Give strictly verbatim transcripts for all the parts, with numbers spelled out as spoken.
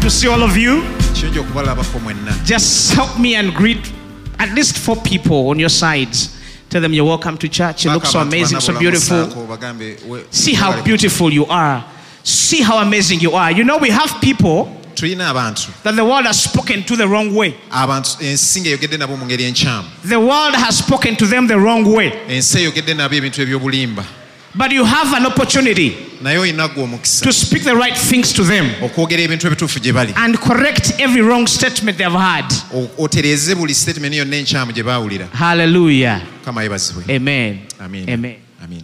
to see all of you. Just help me and greet at least four people on your sides. Tell them you're welcome to church. You look so amazing, so beautiful. See how beautiful you are. See how amazing you are. You know, we have people that the world has spoken to the wrong way. The world has spoken to them the wrong way. But you have an opportunity to speak the right things to them and correct every wrong statement they've had. Hallelujah. Amen. Amen. Amen. Amen.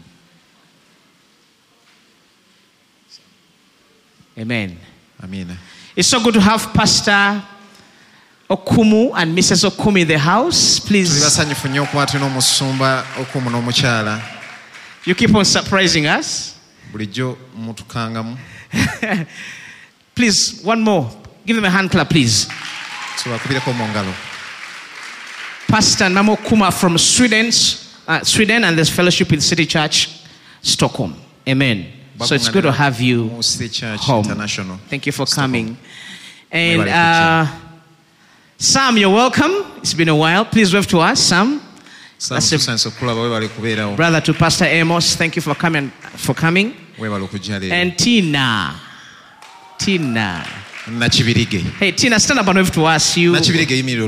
Amen. Amen. It's so good to have Pastor Okumu and Missus Okumu in the house. Please. You keep on surprising us. Please, one more. Give them a hand clap, please. Pastor Namo Kuma from Sweden, uh, Sweden, and there's fellowship with City Church, Stockholm. Amen. So it's good to have you home. Thank you for coming. And uh, Sam, you're welcome. It's been a while. Please wave to us, Sam. That's a brother to Pastor Amos. Thank you for coming. For coming. And Tina. Tina. Hey, Tina, stand up and wave to us. You wave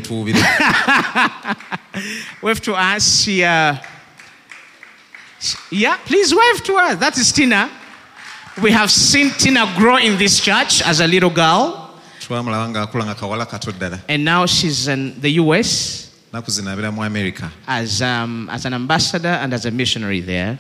to us. Yeah. Yeah, please wave to us. That is Tina. We have seen Tina grow in this church as a little girl. And now she's in the U S as, um, as an ambassador and as a missionary there.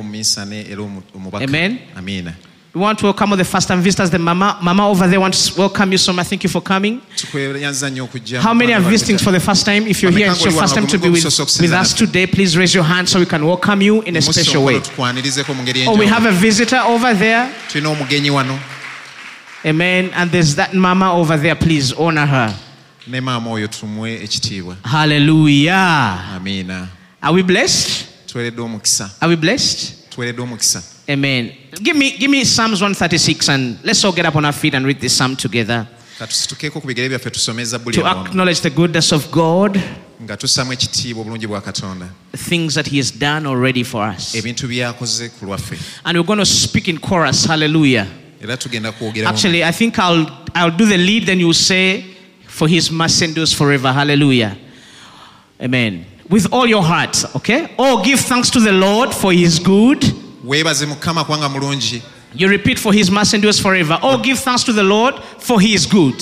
Amen. Amen. We want to welcome all the first-time visitors. The mama, mama over there wants to welcome you so much. Thank you for coming. How many are visiting for the first time? If you're here, it's your first time to be with, with us today. Please raise your hand so we can welcome you in a special way. Oh, we have a visitor over there. Amen. And there's that mama over there. Please honor her. Hallelujah. Amen. Are we blessed? Are we blessed? Amen. Give me, give me Psalms one thirty-six and let's all get up on our feet and read this psalm together. To acknowledge the goodness of God, the things that He has done already for us. And we're going to speak in chorus. Hallelujah. Actually, I think I'll, I'll do the lead, then you'll say, for His mercy endures forever. Hallelujah. Amen. With all your heart, okay? Oh, give thanks to the Lord for He is good. You repeat, for His mercy endures forever. Oh, give thanks to the Lord for He is good.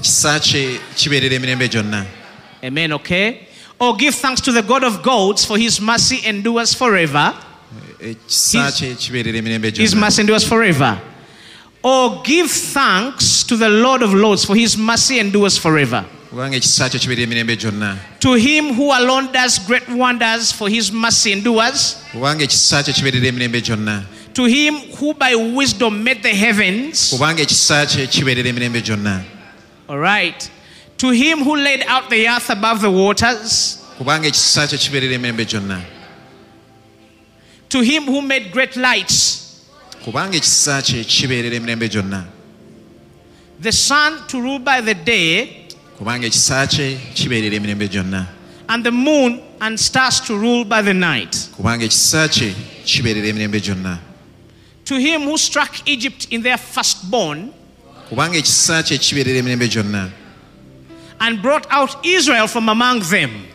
Amen, okay? Oh, give thanks to the God of gods for His mercy endures forever. His, his mercy endures forever. Oh, give thanks to the Lord of lords for His mercy endures forever. To Him who alone does great wonders for His mercy endures. To Him who by wisdom made the heavens. All right. To Him who laid out the earth above the waters. To Him who made great lights. The sun to rule by the day. And the moon and stars to rule by the night. To Him who struck Egypt in their firstborn and brought out Israel from among them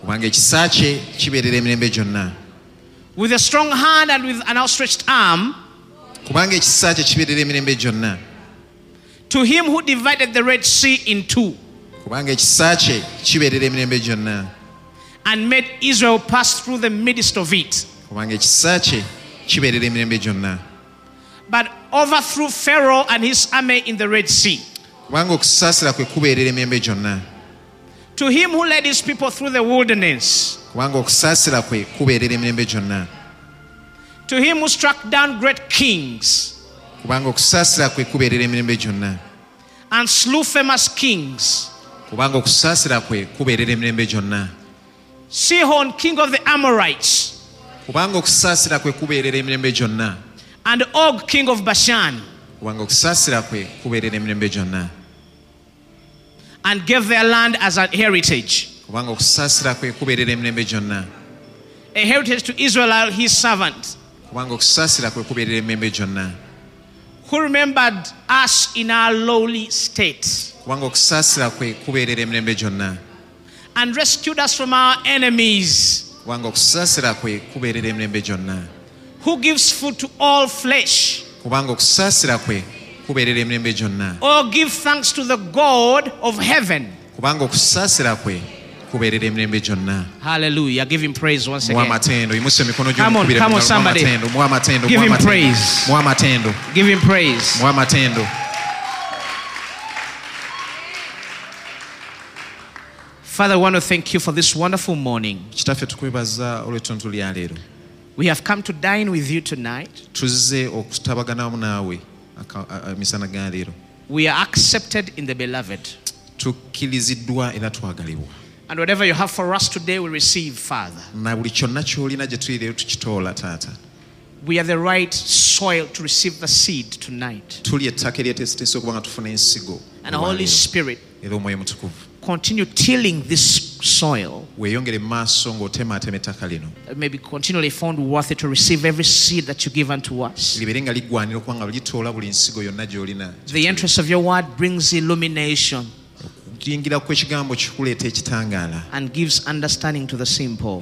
with a strong hand and with an outstretched arm. To Him who divided the Red Sea in two and made Israel pass through the midst of it, but overthrew Pharaoh and his army in the Red Sea. To Him who led His people through the wilderness. To Him who struck down great kings and slew famous kings. Sihon, king of the Amorites, and Og, king of Bashan. and gave their land as a heritage. Kubanga okusaasira kwe kubeerera emirembe gyonna. A heritage to Israel, his servant. Kubanga okusaasira kwe kubeerera emirembe gyonna. Who remembered us in our lowly state. Kubanga okusaasira kwe kubeerera emirembe gyonna. And rescued us from our enemies. Kubanga okusaasira kwe kubeerera emirembe gyonna. Who gives food to all flesh. Kubanga okusaasira kwe kubeerera emirembe gyonna. Oh, give thanks to the God of heaven. Kubanga okusaasira kwe kubeerera emirembe gyonna. Hallelujah. Give him praise once again. Come on, come on, somebody. Give him praise. Give him praise. Father, I want to thank you for this wonderful morning. We have come to dine with you tonight. We are accepted in the beloved. And whatever you have for us today, we receive, Father. We are the right soil to receive the seed tonight. And the Holy Spirit, continue tilling this soil. Maybe continually found worthy to receive every seed that you give unto us. The entrance of your word brings illumination and gives understanding to the simple.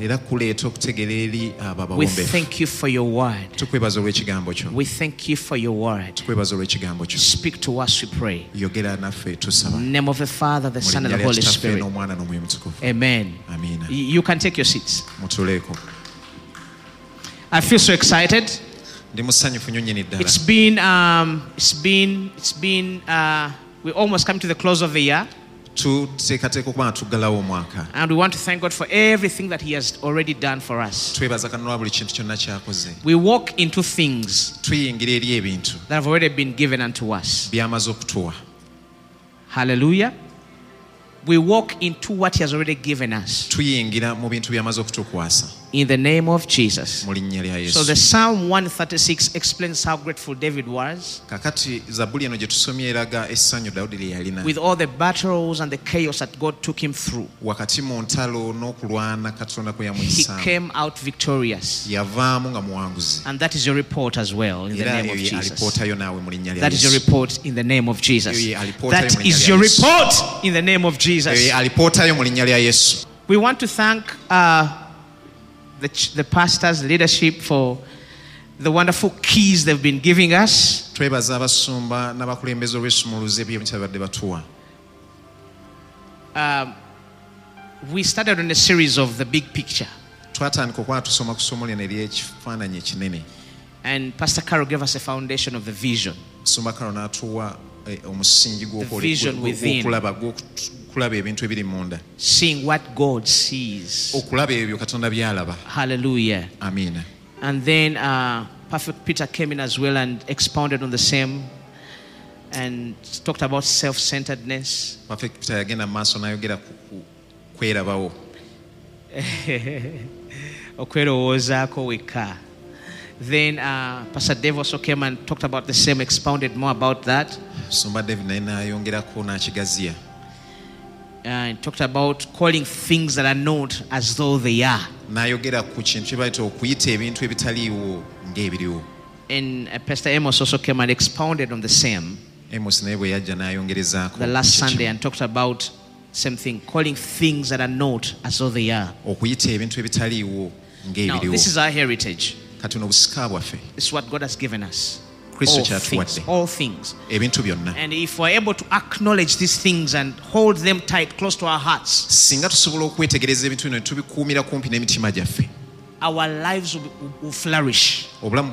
We thank you for your word. We thank you for your word. Speak to us, we pray. In the name of the Father, the Son, and the Holy Spirit. Amen. You can take your seats. I feel so excited. It's been, um, it's been, it's been, uh, we almost come to the close of the year. And we want to thank God for everything that He has already done for us. We walk into things that have already been given unto us. Hallelujah. We walk into what He has already given us. In the name of Jesus. So the Psalm one thirty-six explains how grateful David was. With all the battles and the chaos that God took him through. He came out victorious. And that is your report as well in the name of Jesus. That is your report in the name of Jesus. That is your report in the name of Jesus. We want to thank uh, The, ch- the pastors, leadership for the wonderful keys they've been giving us. Um, we started on a series of the big picture. And Pastor Carol gave us a foundation of the vision. The vision within. Seeing what God sees. Hallelujah. Amen. And then uh, Prophet Peter came in as well and expounded on the same and talked about self-centeredness. Then uh, Pastor Dave also came and talked about the same, expounded more about that. Uh, and talked about calling things that are not as though they are. And uh, Pastor Amos also came and expounded on the same the last Sunday and talked about same thing, calling things that are not as though they are. Now, this is our heritage. This is what God has given us. All things, all things. And if we're able to acknowledge these things and hold them tight, close to our hearts, our lives will, be, will flourish.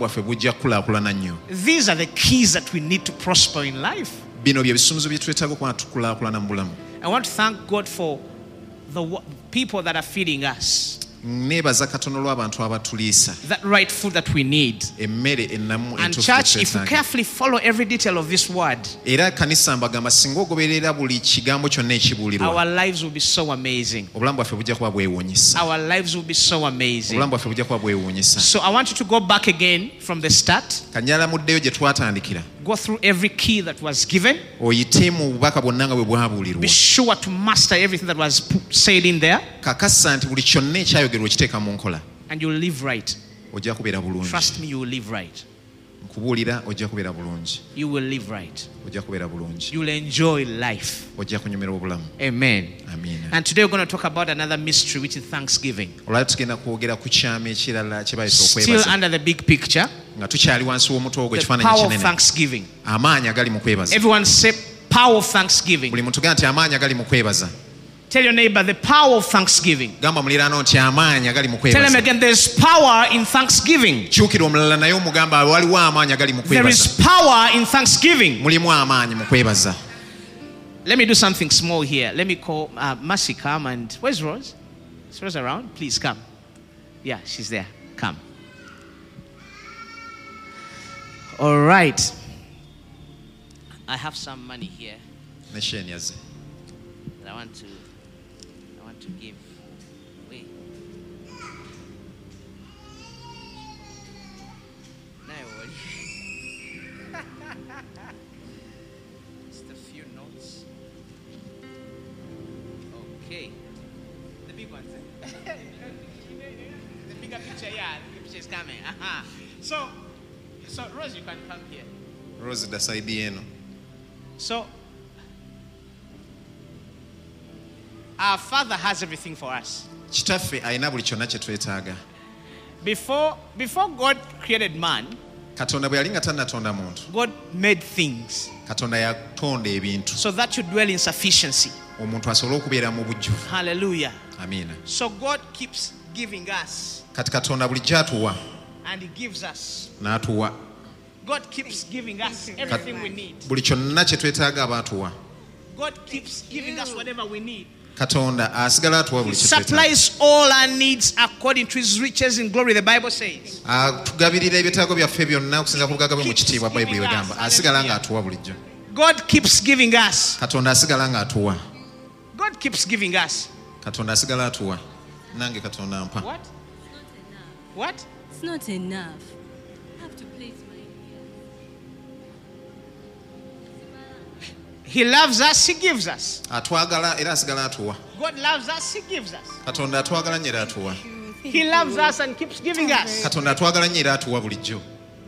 These are the keys that we need to prosper in life. I want to thank God for the people that are feeding us. That right food that we need. And church, if we carefully follow every detail of this word, our lives will be so amazing. Our lives will be so amazing. So I want you to go back again from the start. Go through every key that was given. oyite mu bubaka bwonna nga bwe bwabuulirwa. Be sure to master everything that was said in there. kakasa nti buli kyonna ekyayogerwa okiteeka mu nkola. And you'll live right. ojja kubeera bulungi. Trust me, you will live right. nkubuulira ojja kubeera bulungi. You will live right. ojja kubeera bulungi. You will enjoy life. ojja kunyumira obulamu. Amen. Amen. And today we're going to talk about another mystery, which is Thanksgiving. olwali tugenda kwogera ku kyama ekirala kye bayita Still okwebaza. under the big picture. nga tukyali wansi w'omutwe The gw'ekifaananyi power of kinene. Thanksgiving. amaanyi agali mu kwebaza. Everyone say power of Thanksgiving. buli muntu gamba nti amaanyi agali mu kwebaza. Tell your neighbor the power of Thanksgiving. gamba muliraano nti amaanyi agali mu Tell him kwebaza. again, there's power in Thanksgiving. kyukira omulala naye omugamba waliwo amaanyi agali mu There is kwebaza. power in Thanksgiving. mulimu amaanyi mu kwebaza. Let me do something small here. Let me call uh, Mercy, come and where's Rose? Is Rose around? Please come. Yeah, she's there. Come. All right. I have some money here ne Shane yazze. that I want to I want to give. Wait. No worry. Just a few notes. Okay. The big ones. Eh? The bigger picture, yeah. The bigger picture is coming. Uh-huh. So, so Rose, you can come here. Rose dasaidi eno. So, our Father has everything for us. kitaffe alina buli kyonna kye twetaaga. Before, before God created man, katonda bwe yali nga tannatonda muntu. God made things katonda yatonda ebintu. so that you dwell in sufficiency. omuntu asobole okubeera mu bujjuvu. Hallelujah. amiina. So God keeps giving us, kati katonda bulijjo atuwa and He gives us. n'atuwa. God keeps giving us everything we need. buli kyonna kye twetaaga aba atuwa. God keeps giving us whatever we need. katonda asigala atuwa He buli kye twetaaga. supplies all our needs according to His riches in glory, the Bible says. atugabirira ebyetaago byaffe byonna okusinza ku bugagga bwe mu kitiibwa bayibuli wegamba. asigala nga atuwa bulijjo. God keeps giving us. katonda asigala nga atuwa. God keeps giving us. katonda asigala atuwa. nange katonda ampa. What? What? It's not enough. I have to place my He loves us, He gives us. atwagala era asigala atuwa. God loves us, He gives us. katonda atwagala nnyo era atuwa. He loves us and keeps giving us. katonda atwagala nnyo era atuwa bulijjo.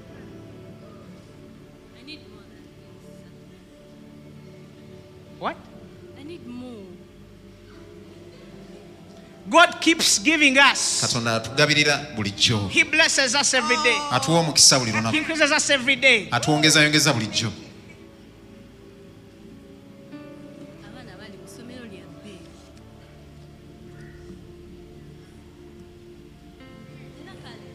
I need more than this. What? I need more. God keeps giving us. katonda atugabirira bulijjo. He blesses us every day. atuwa omukisa buli He lunaku. increases us every day. atwongezayongeza bulijjo. Abaana bali mu ssomero lya bbeeyi. Era kale,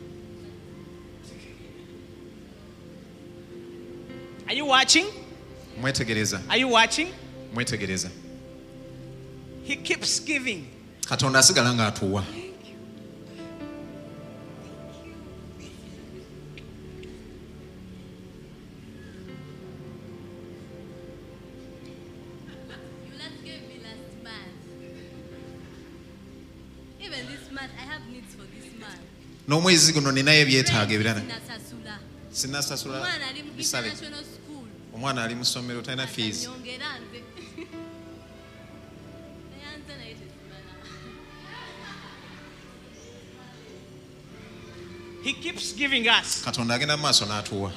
Are you watching? mwetegereza. Are you watching? mwetegereza. He keeps giving. katonda asigala nga atuwa. you last gave me last month. Even this month, I have needs for this month. n'omwezi guno ninayo ebyetaaga ebirala. Sinasasula. sinasasula Omwana ali mu bisale. international school. omwana ali mu ssomero talina fees. Nyongera nze. Nayanze naye tesimala. He keeps giving us. katonda agenda mu maaso n'atuwa.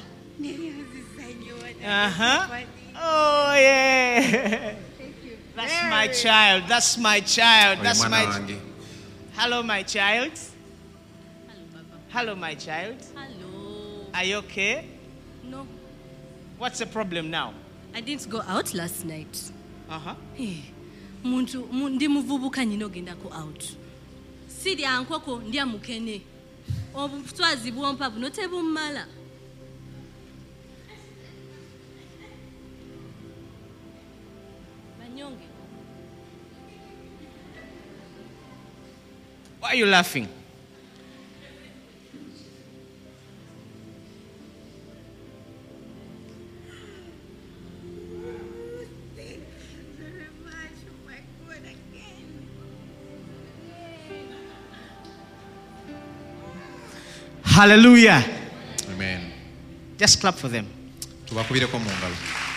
Uh-huh. Oh, yeah. That's my child. That's my child. oyo That's mwana my wange. Hello, my child. Hello, Papa. Hello, my child. Hello. Are you okay? No, What's the problem now? I didn't go out last night. Uh-huh. Hey, muntu mu- ndi muvubuka nyina ogendako out. Sirya nkoko ndya mukene. Obutwazi bwompa buno tebummala. Banyonge. Why are you laughing? Hallelujah. amen. Just clap for them. tubakubireko mu ngalo.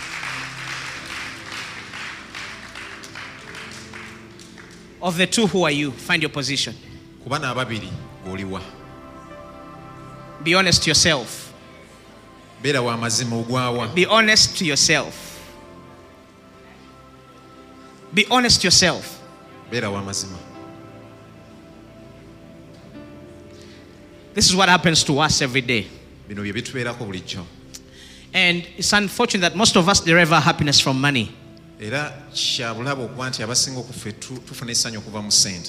Of the two, who are you? Find your position. Kubana ababiri goliwa. Be honest to yourself. Bera wa mazima ogwawa. Be honest to yourself. Be honest to yourself. Bera wa mazima. This is what happens to us every day. Bino bye bitubeerako bulijjo. And it's unfortunate that most of us derive our happiness from money. Era kyabulaba okuba nti abasinga okufe tufuna essanyu okuva mu ssente.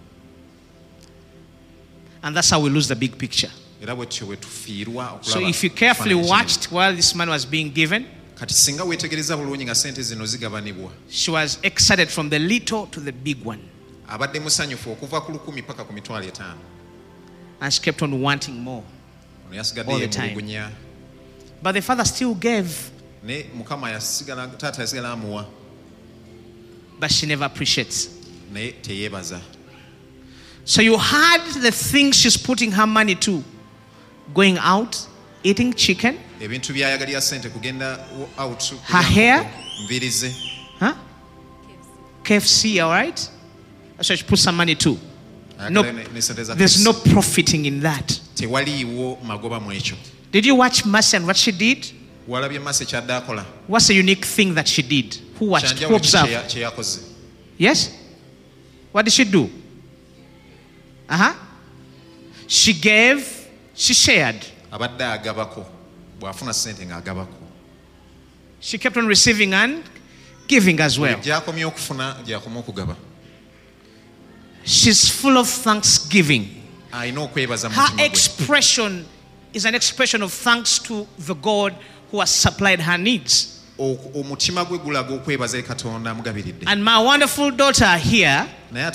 And that's how we lose the big picture. Era bwetyo bwe tufiirwa okulaba. So if you carefully watched while this man was being given, kati singa weetegereza bulungi nga ssente zino zigabanibwa, she was excited from the little to the big one. Abadde musanyufu okuva ku lukumi paka ku mitwalo etaano. And she kept on wanting more all the time. But the father still gave. But she never appreciates. So you had the things she's putting her money to. Going out, eating chicken. Her hair. Huh? K F C, all right? That's what she put some money to. No, there's no profiting in that. Did you watch Mercy and what she did? What's the unique thing that she did? Who watched? Who observed? Yes? What did she do? Uh-huh. She gave, she shared. She kept on receiving and giving as well. She's full of thanksgiving. Her expression is an expression of thanks to the God who has supplied her needs. And my wonderful daughter here,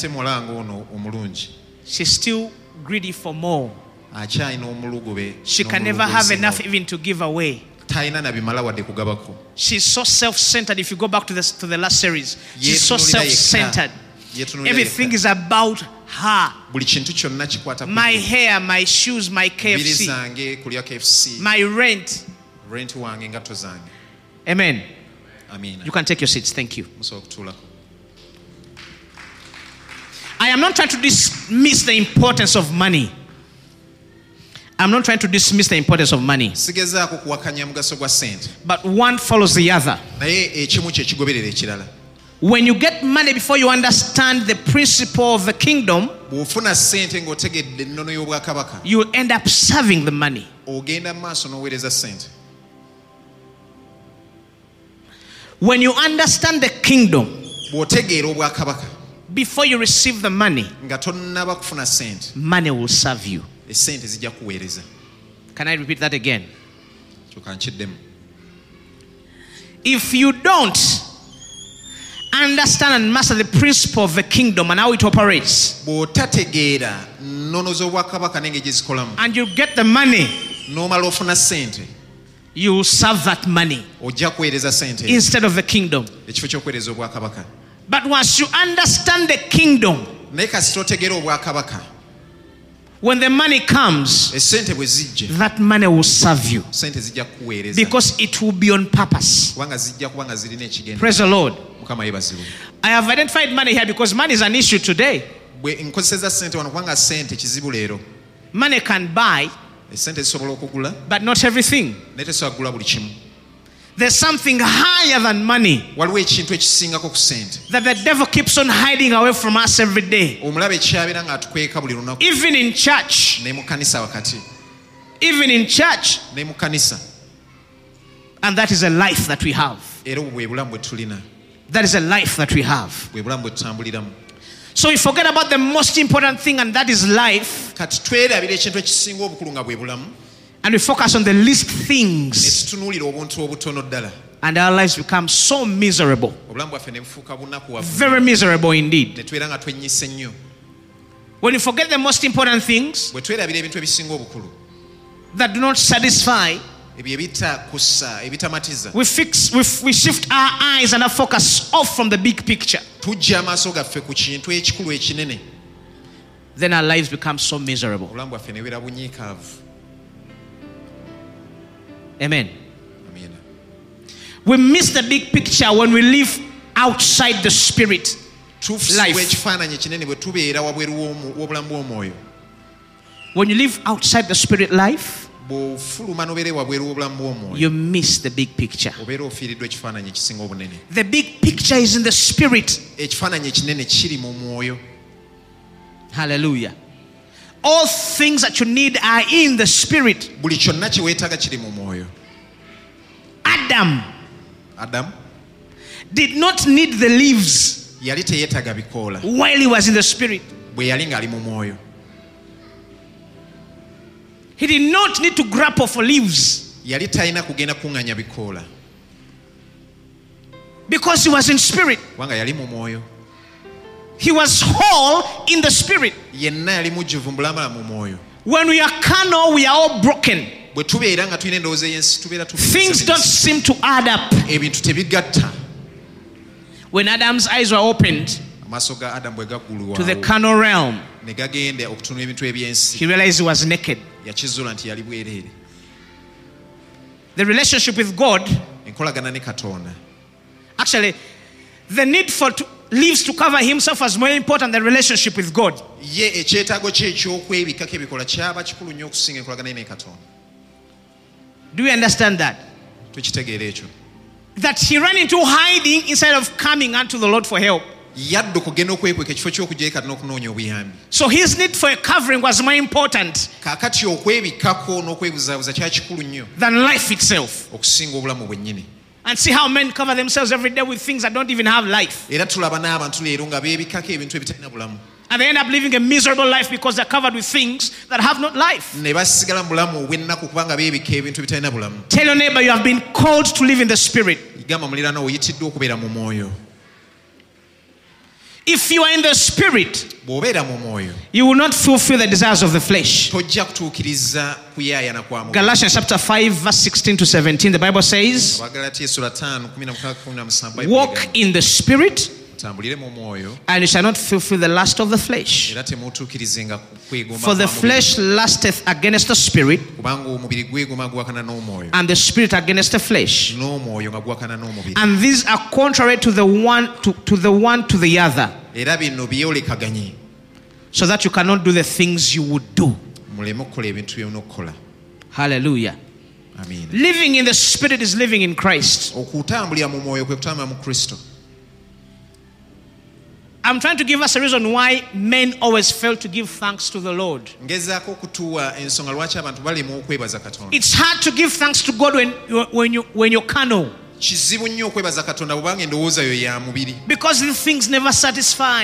she's still greedy for more. She can never have enough even to give away. She's so self-centered. If you go back to the, to the last series, she's so self-centered. Everything is about her. My hair, my shoes, my K F C, my rent. Amen. You can take your seats. Thank you. I am not trying to dismiss the importance of money. I'm not trying to dismiss the importance of money. But one follows the other. When you get money before you understand the principle of the kingdom, you will end up serving the money. When you understand the kingdom, before you receive the money, money will serve you. Can I repeat that again? If you don't understand and master the principle of the kingdom and how it operates, and you get the money, you will serve that money instead of the kingdom. But once you understand the kingdom, when the money comes, that money will serve you because it will be on purpose. Praise the Lord. I have identified money here because money is an issue today. Money can buy, but not everything. There's something higher than money that the devil keeps on hiding away from us every day. Even in church. Even in church. And that is a life that we have. That is a life that we have. So we forget about the most important thing, and that is life. And we focus on the least things. And our lives become so miserable. Very miserable indeed. When you forget the most important things that do not satisfy, we fix, we, we shift our eyes and our focus off from the big picture. Then our lives become so miserable. Amen. We miss the big picture when we live outside the spirit life. When you live outside the spirit life, you miss the big picture. The big picture is in the spirit. Hallelujah. All things that you need are in the spirit. Adam, Adam did not need the leaves while he was in the spirit. He did not need to grapple for leaves because he was in spirit. He was whole in the spirit. When we are carnal, we are all broken. Things don't seem to add up. When Adam's eyes were opened to the carnal realm, he realized he was naked. The relationship with God, actually, the need for to, leaves to cover himself was more important than the relationship with God. Do you understand that? That he ran into hiding instead of coming unto the Lord for help. So his need for a covering was more important than life itself. And see how men cover themselves every day with things that don't even have life. And they end up living a miserable life because they're covered with things that have not life. Tell your neighbor you have been called to live in the spirit. If you are in the spirit, you will not fulfill the desires of the flesh. Galatians chapter five verse sixteen to seventeen, the Bible says, walk in the spirit, and you shall not fulfill the lust of the flesh. For the flesh lusteth against the spirit, and the spirit against the flesh. And these are contrary to the one to, to the one to the other, so that you cannot do the things you would do. Hallelujah. Amen. Living in the spirit is living in Christ. I'm trying to give us a reason why men always fail to give thanks to the Lord. It's hard to give thanks to God when you're, when you, when you're carnal. Because these things never satisfy.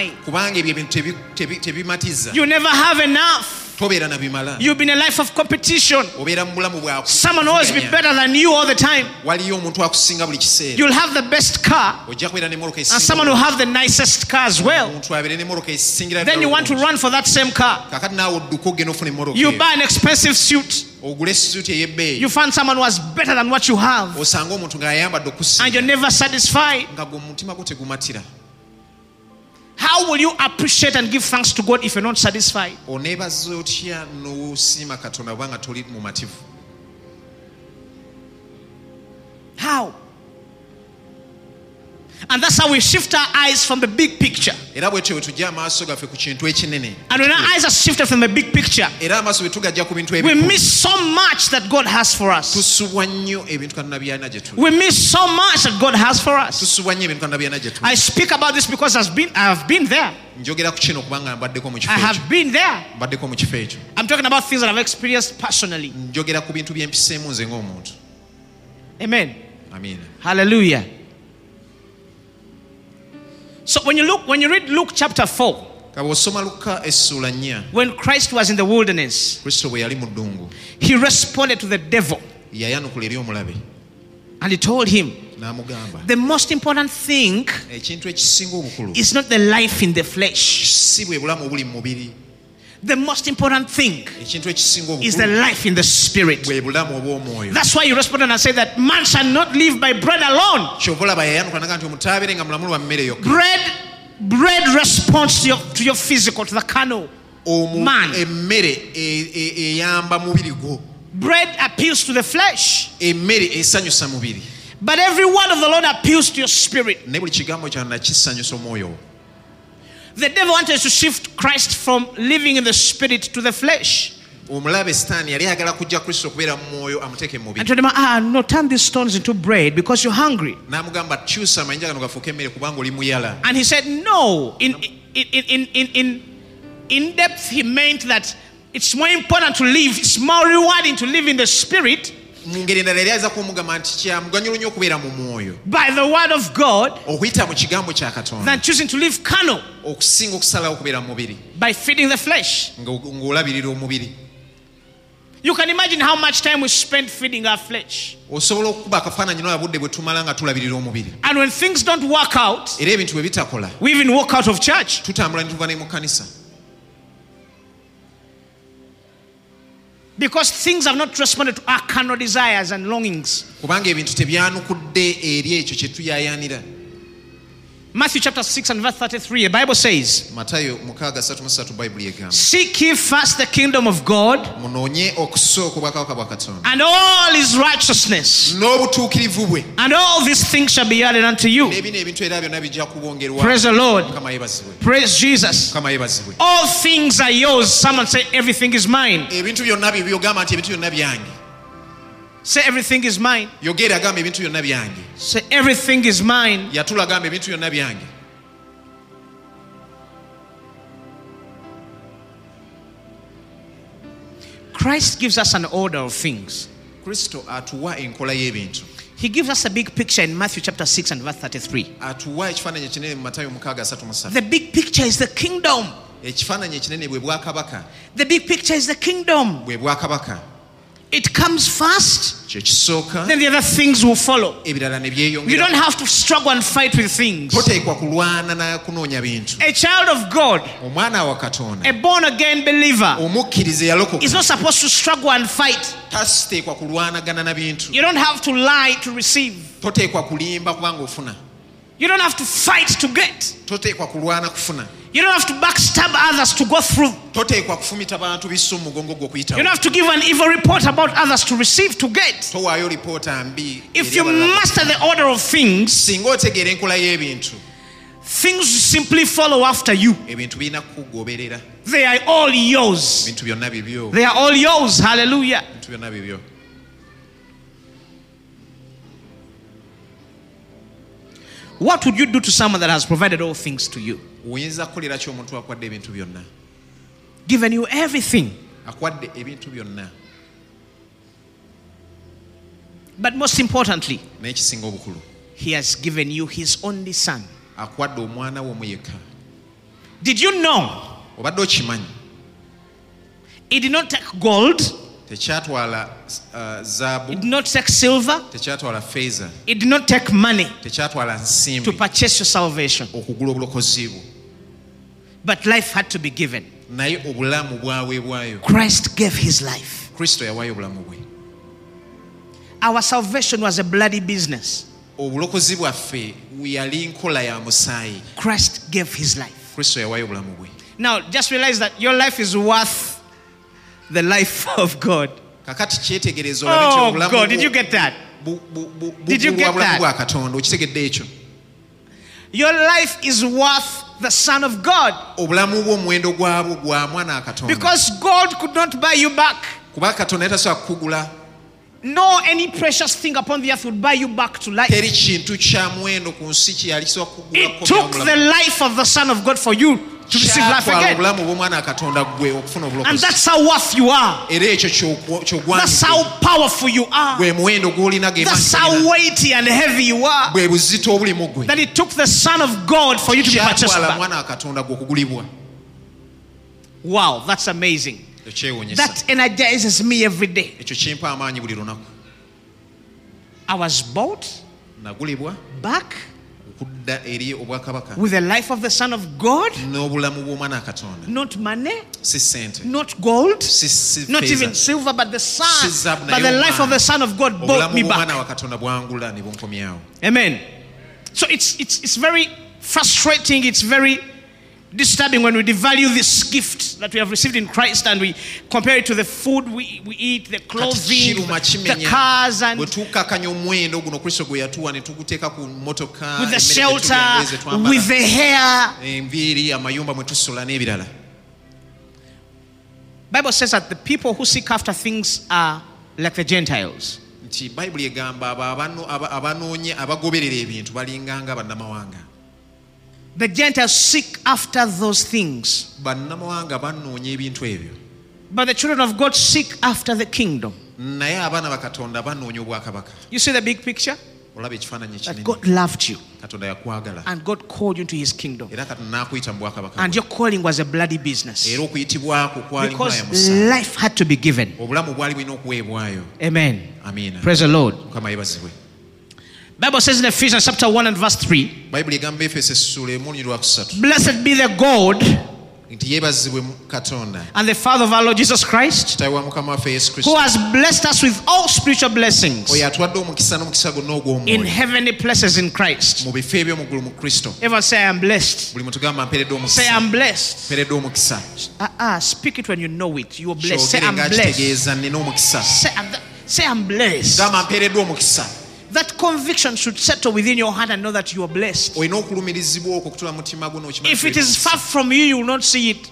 You never have enough. You've been a life of competition. Someone will always be better than you all the time. You'll have the best car, and someone will have the nicest car as well. Then you want to run for that same car. You buy an expensive suit. You find someone who was better than what you have, and you're never satisfied. How will you appreciate and give thanks to God if you're not satisfied? How? And that's how we shift our eyes from the big picture. And when our eyes are shifted from the big picture, we miss so much that God has for us. We miss so much that God has for us. I speak about this because I've been, I have been there. I have been there. I'm talking about things that I've experienced personally. Amen. Amen. Hallelujah. So when you look, when you read Luke chapter four, when Christ was in the wilderness, he responded to the devil, and he told him, the most important thing is not the life in the flesh. The most important thing is the life in the spirit. That's why he responded and said that man shall not live by bread alone. Bread, bread responds to your, to your physical, to the carnal man. Bread appeals to the flesh. But every word of the Lord appeals to your spirit. Ne buli kigambo kyange kisanyusa omwoyo. The devil wanted to shift Christ from living in the spirit to the flesh. Omulabe Sitaani yali ayagala kujja Kristo okubeera mu mwoyo amuteeke mu mubiri. And told him, ah, no, turn these stones into bread because you're hungry. N'amugamba kyusa amayinja gano gafuuke emmere kubanga oli muyala. And he said, no. In, in, in, in, in, in depth, he meant that it's more important to live, it's more rewarding to live in the spirit. Mu ngeri endala yali ayinza kumugamba nti kyamuganyulo nnyo okubeera mu mwoyo. By the word of God. Okuyita mu kigambo kya Katonda. Than choosing to live carnal. Okusinga okusalawo okubeera mu mubiri. By feeding the flesh. Ng'olabirira omubiri. You can imagine how much time we spend feeding our flesh. Osobola okuba akafaananyi n'obudde bwe tumala nga tulabirira omubiri. And when things don't work out, era ebintu bwe bitakola, we even walk out of church. Tutambula ne tuva ne mu kanisa. Because things have not responded to our carnal desires and longings. Kubanga ebintu tebyanukudde eri ekyo kye tuyaayaanira. Matthew chapter six and verse thirty-three, the Bible says, Matayo six thirty-three Bible egamba. Seek ye first the kingdom of God, munoonye okusooka obwakabaka bwa Katonda, and all his righteousness, n'obutuukirivu bwe, and all these things shall be added unto you. n'ebino ebintu era byonna bijja kubongerwa. Praise the Lord. Mukama yeebazibwe. Praise Jesus. Mukama yeebazibwe. All things are yours. Someone say everything is mine. Ebintu byonna bibyo gamba nti ebintu byonna byange. Say everything is mine. Yogera agamba ebintu byonna byange. Say everything is mine. Yatula agamba ebintu byonna byange. Christ gives us an order of things. Kristo atuwa enkola y'ebintu. He gives us a big picture in Matthew chapter six and verse thirty-three. Atuwa ekifaananyi ekinene mu Matayo six thirty-three. The big picture is the kingdom. Ekifaananyi ekinene bwe bwakabaka. The big picture is the kingdom. Bwe bwakabaka. It comes first, kyekisooka, then the other things will follow. ebirala ne byeyongera. You don't have to struggle and fight with things. Toteekwa kulwana na kunoonya bintu. A child of God, omwana wa Katonda, a born again believer, omukkirize yalokoka, is not supposed to struggle and fight. tasiteekwa kulwanagana na bintu. You don't have to lie to receive. Toteekwa kulimba kubanga ofuna. You don't have to fight to get. Toteekwa kulwana kufuna. You don't have to backstab others to go through. Toteekwa kufumita bantu bisso mu mugongo gwo kuyitawo. You don't have to give an evil report about others to receive to get. Towaayo lipoota mbi. If you master the order of things, singa otegeera enkola y'ebintu, things simply follow after you. ebintu birina kukugoberera. They are all yours. Ebintu byonna bibyo. They are all yours. Hallelujah. Ebintu byonna bibyo. What would you do to someone that has provided all things to you? Oyinza kukolera ki omuntu akwadde ebintu byonna? Given you everything. Akwadde ebintu byonna. But most importantly, n'ekisinga obukulu, he has given you his only son. akwadde omwana we omu yekka. Did you know? Obadde okimanyi? It did not take gold. Tekyatwala uh, zaabu. It did not take silver. Tekyatwala feeza. It did not take money Tekyatwala nsimbi to purchase your salvation. okugula obulokozi bwo. But life had to be given. Naye obulamu bwaweebwayo. Christ gave his life. Kristo yawaayo obulamu bwe. Our salvation was a bloody business. Obulokozi bwaffe yali nkola ya musaayi. Christ gave his life. Kristo yawaayo obulamu bwe. Now, just realize that your life is worth the life of God. Kakati kyetegereza olabe nti Oh obulamu God, did you get that? Did you get that? bwa Katonda okitegedde ekyo. Your life is worth the Son of God. Obulamu bwo omuwendo gwabwo gwa mwana wa Katonda. Because God could not buy you back. Kuba Katonda tasobola kukugula. No any precious thing upon the earth would buy you back to life. Teri kintu kya muwendo ku nsi kye yali kisobola kukugula. It took the life of the Son of God for you to receive life again. Obulamu bw'omwana wa Katonda gwe okufuna obulokozi. And that's how worth you are. Era ekyo ky'ogwanidde. That's how powerful you are. Gwe muwendo gw'olina ge That's how weighty and heavy you are. Bwe buzito obuli mu gwe. That it took the Son of God for you to be purchased back. Mwana wa Katonda gwe okugulibwa. Wow, that's amazing. That energizes me every day. Ekyo kimpa amaanyi buli lunaku. I was bought nagulibwa back okudda eri obwakabaka with the life of the Son of God. N'obulamu bw'omwana wa Katonda. Not money, si sente, not gold, si, si not feza, even silver, but the Son, si zabu, but the life of the Son of God bought me back. Obulamu bw'omwana wa Katonda bwangula ne bunkomyawo. Amen. So it's it's it's very frustrating. It's very disturbing when we devalue this gift that we have received in Christ and we compare it to the food we, we eat, the clothing, the cars, and with the shelter, with the hair. Bible says that the people who seek after things are like the Gentiles. The Gentiles seek after those things, but the children of God seek after the kingdom. You see the big picture? That God loved you and God called you into his kingdom, and your calling was a bloody business because life had to be given. Amen. Amen. Praise the Lord. Bible says in Ephesians chapter one and verse three, blessed be the God and the Father of our Lord Jesus Christ, who has blessed us with all spiritual blessings in heavenly places in Christ. Everyone say, I am blessed. Say, I am blessed. Uh-uh, speak it when you know it. You are blessed. Say, I'm blessed. Say, I'm, say, I'm blessed. That conviction should settle within your heart and know that you are blessed. If it is far from you, you will not see it.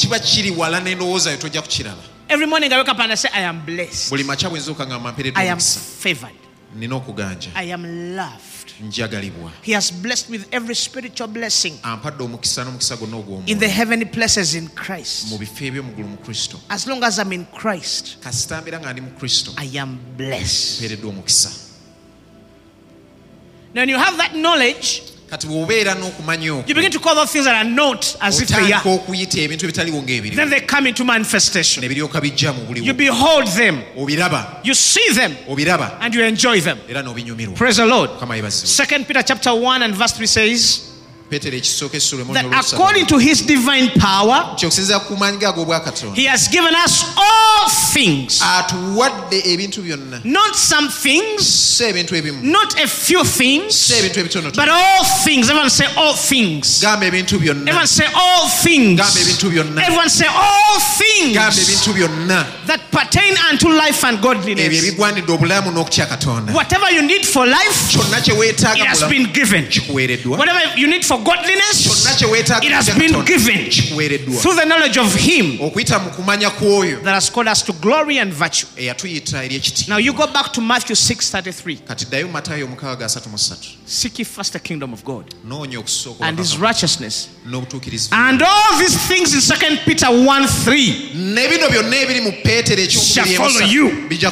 Every morning I wake up and I say, I am blessed. I am favored. I am loved. He has blessed with every spiritual blessing in the heavenly places in Christ. As long as I'm in Christ, I am blessed. Now, when you have that knowledge, you begin to call those things that are not as if they are. Then they come into manifestation. You behold them, you see them, and you enjoy them. Praise the Lord. Second Peter chapter one and verse three says that according to his divine power, he has given us all things, not some things, not a few things, but all things. Everyone say all things. Everyone say all things. Everyone say all things that pertain unto life and godliness. Whatever you need for life, it has been given. Whatever you need for godliness, it has been given through the knowledge of him that has called us to glory and virtue. Now you go back to Matthew six thirty-three. Seek ye first the kingdom of God and his righteousness, and all these things in Second Peter one three shall follow you. Did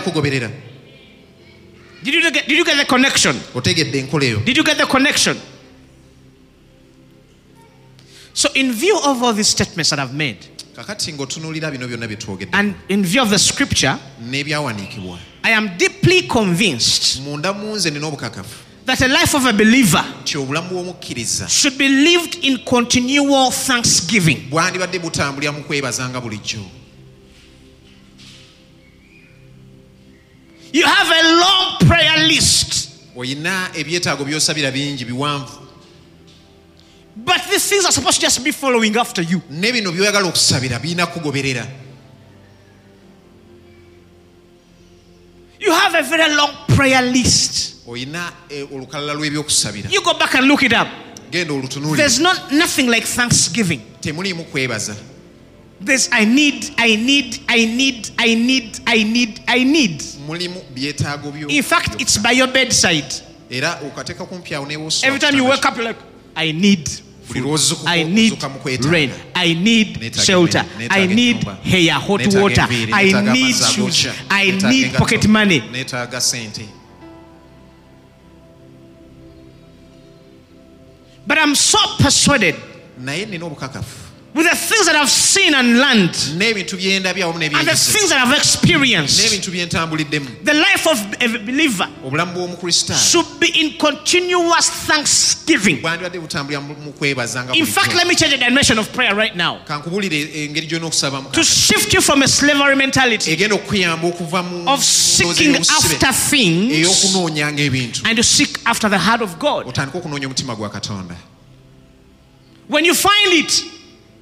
you get, did you get the connection? Did you get the connection? So in view of all these statements that I've made, and in view of the scripture, I am deeply convinced that the life of a believer should be lived in continual thanksgiving. You have a long prayer list, but these things are supposed to just be following after you. You have a very long prayer list. You go back and look it up. There's not nothing like thanksgiving. There's I need, I need, I need, I need, I need, I need. In fact, it's by your bedside. Every time you wake up, you're like, I need food. I need rain. I need shelter. I need hair, hot water. I need shoes. I need pocket money. But I'm so persuaded with the things that I've seen and learned, and the things that I've experienced, the life of a believer should be in continuous thanksgiving. In fact, let me change the dimension of prayer right now to shift you from a slavery mentality of seeking after things and to seek after the heart of God. When you find it,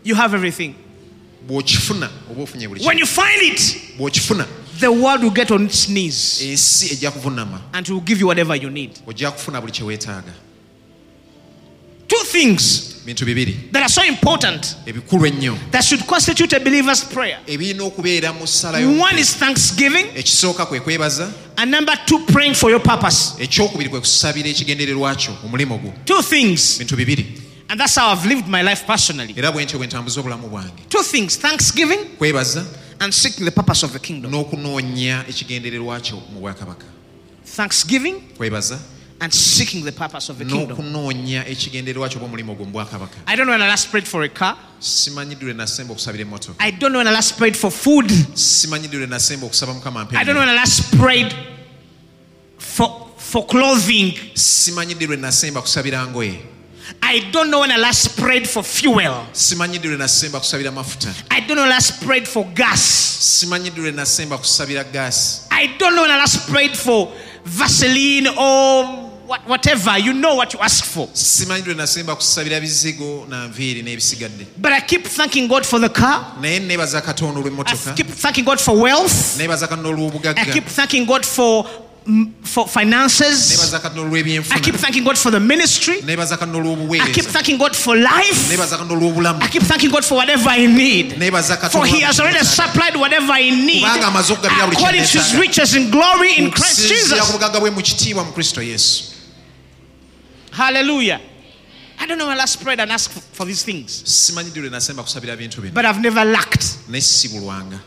you have everything. bw'okifuna oba ofunye buli When you find it, bw'okifuna the world will get on its knees ensi ejja kuvunama and will give you whatever you need. ojja kufuna buli kye weetaaga. Two things bintu bibiri that are so important ebikulu ennyo that should constitute a believer's prayer. ebirina okubeera mu ssala One is thanksgiving, ekisooka kwe kwebaza, and number two, praying for your purpose. ekyokubiri kwe kusabira ekigendererwa kyo omulimo gwo. Two things, bintu bibiri, and that's how I've lived my life personally. era bwe ntyo bwe ntambuza obulamu bwange. Two things, thanksgiving kwebaza and seeking the purpose of the kingdom. n'okunoonya ekigendererwa kyo mu bwakabaka. Thanksgiving kwebaza and seeking the purpose of the kingdom. n'okunoonya ekigendererwa kyo bw'omulimo gwo mu bwakabaka. I don't know when I last prayed for a car. Simanyi ddi lwe nasemba okusabira emmotoka. I don't know when I last prayed for food. Simanyi ddi lwe nasemba okusaba Mukama ampe I don't know emmere. when I last prayed for, for clothing. Simanyi ddi lwe nasemba kusabira ngoye. I don't know when I last prayed for fuel. Simanyi ddi lwe nasemba kusabira mafuta. I don't know when I last prayed for gas. Simanyi ddi lwe nasemba kusabira gaasi. I don't know when I last prayed for Vaseline or what, whatever. You know what you ask for. Simanyi ddi lwe nasemba kusabira bizigo na nviiri n'ebisigadde. But I keep thanking God for the car. Naye neebaza Katonda I olw'emmotoka. keep thanking God for wealth. Neebaza Katonda I olw'obugagga. keep thanking God for, mm, for finances. Neebaza Katonda I keep olw'ebyenfuna. thanking God for the ministry. Neebaza Katonda I keep olw'obuweereza. thanking God for life. Neebaza Katonda olw'obulamu. I keep thanking God for whatever I need. Neebaza For Katonda He has already supplied whatever I need Kubanga amaze okugabira buli kye according to His neetaaga. riches in glory in Christ okusinziira ku Jesus. bugagga bwe mu kitiibwa mu Kristo Yesu. Hallelujah. I don't know when I last prayed and asked for, for these things, Simanyi ddi lwe nasemba kusabira bintu bino. but I've never lacked. Naye si bulwanga.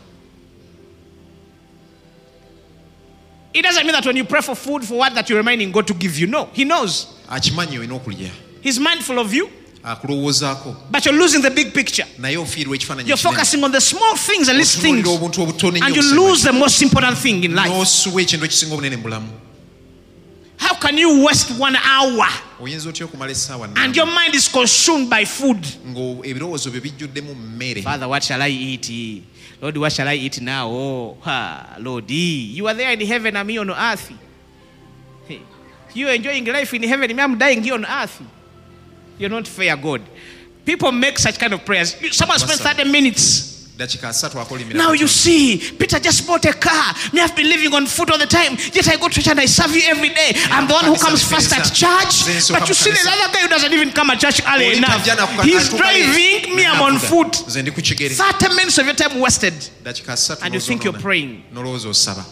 It doesn't mean that when you pray for food, for what, that you remain in God to give you. No, He knows. Akimanyi olina okulya. He's mindful of you, Akulowoozaako. but you're losing the big picture. Naye ofiirwa ekifaananyi You're ekinene. focusing on the small things and least things, Otunuulira obuntu obutono ennyo and you obusemba. lose the most important thing in life. N'osuwa ekintu ekisinga obunene mu bulamu. How can you waste one hour Oyinza otya okumala essaawa and your mind is consumed by food? nga ebirowoozo byo bijjuddemu mmere. Father, what shall I eat? Lord, what shall I eat now? Oh, ha, Lord, you are there in heaven and me on earth. Hey, you enjoying life in heaven, me I'm dying here on earth. You're not fair, God. People make such kind of prayers. Someone spent thirty minutes. Dakiika asatu akola emirimu. Now you see, Peter just bought a car. Me, I've been living on foot all the time. Yet I go to church and I serve you every day. I'm the one who comes first at church. But you see the other guy who doesn't even come at church early enough. He's driving, me, I'm on foot. Nze ndi ku kigere. thirty minutes of your time wasted. Dakiika asatu And you think you're praying. n'olowooza osaba.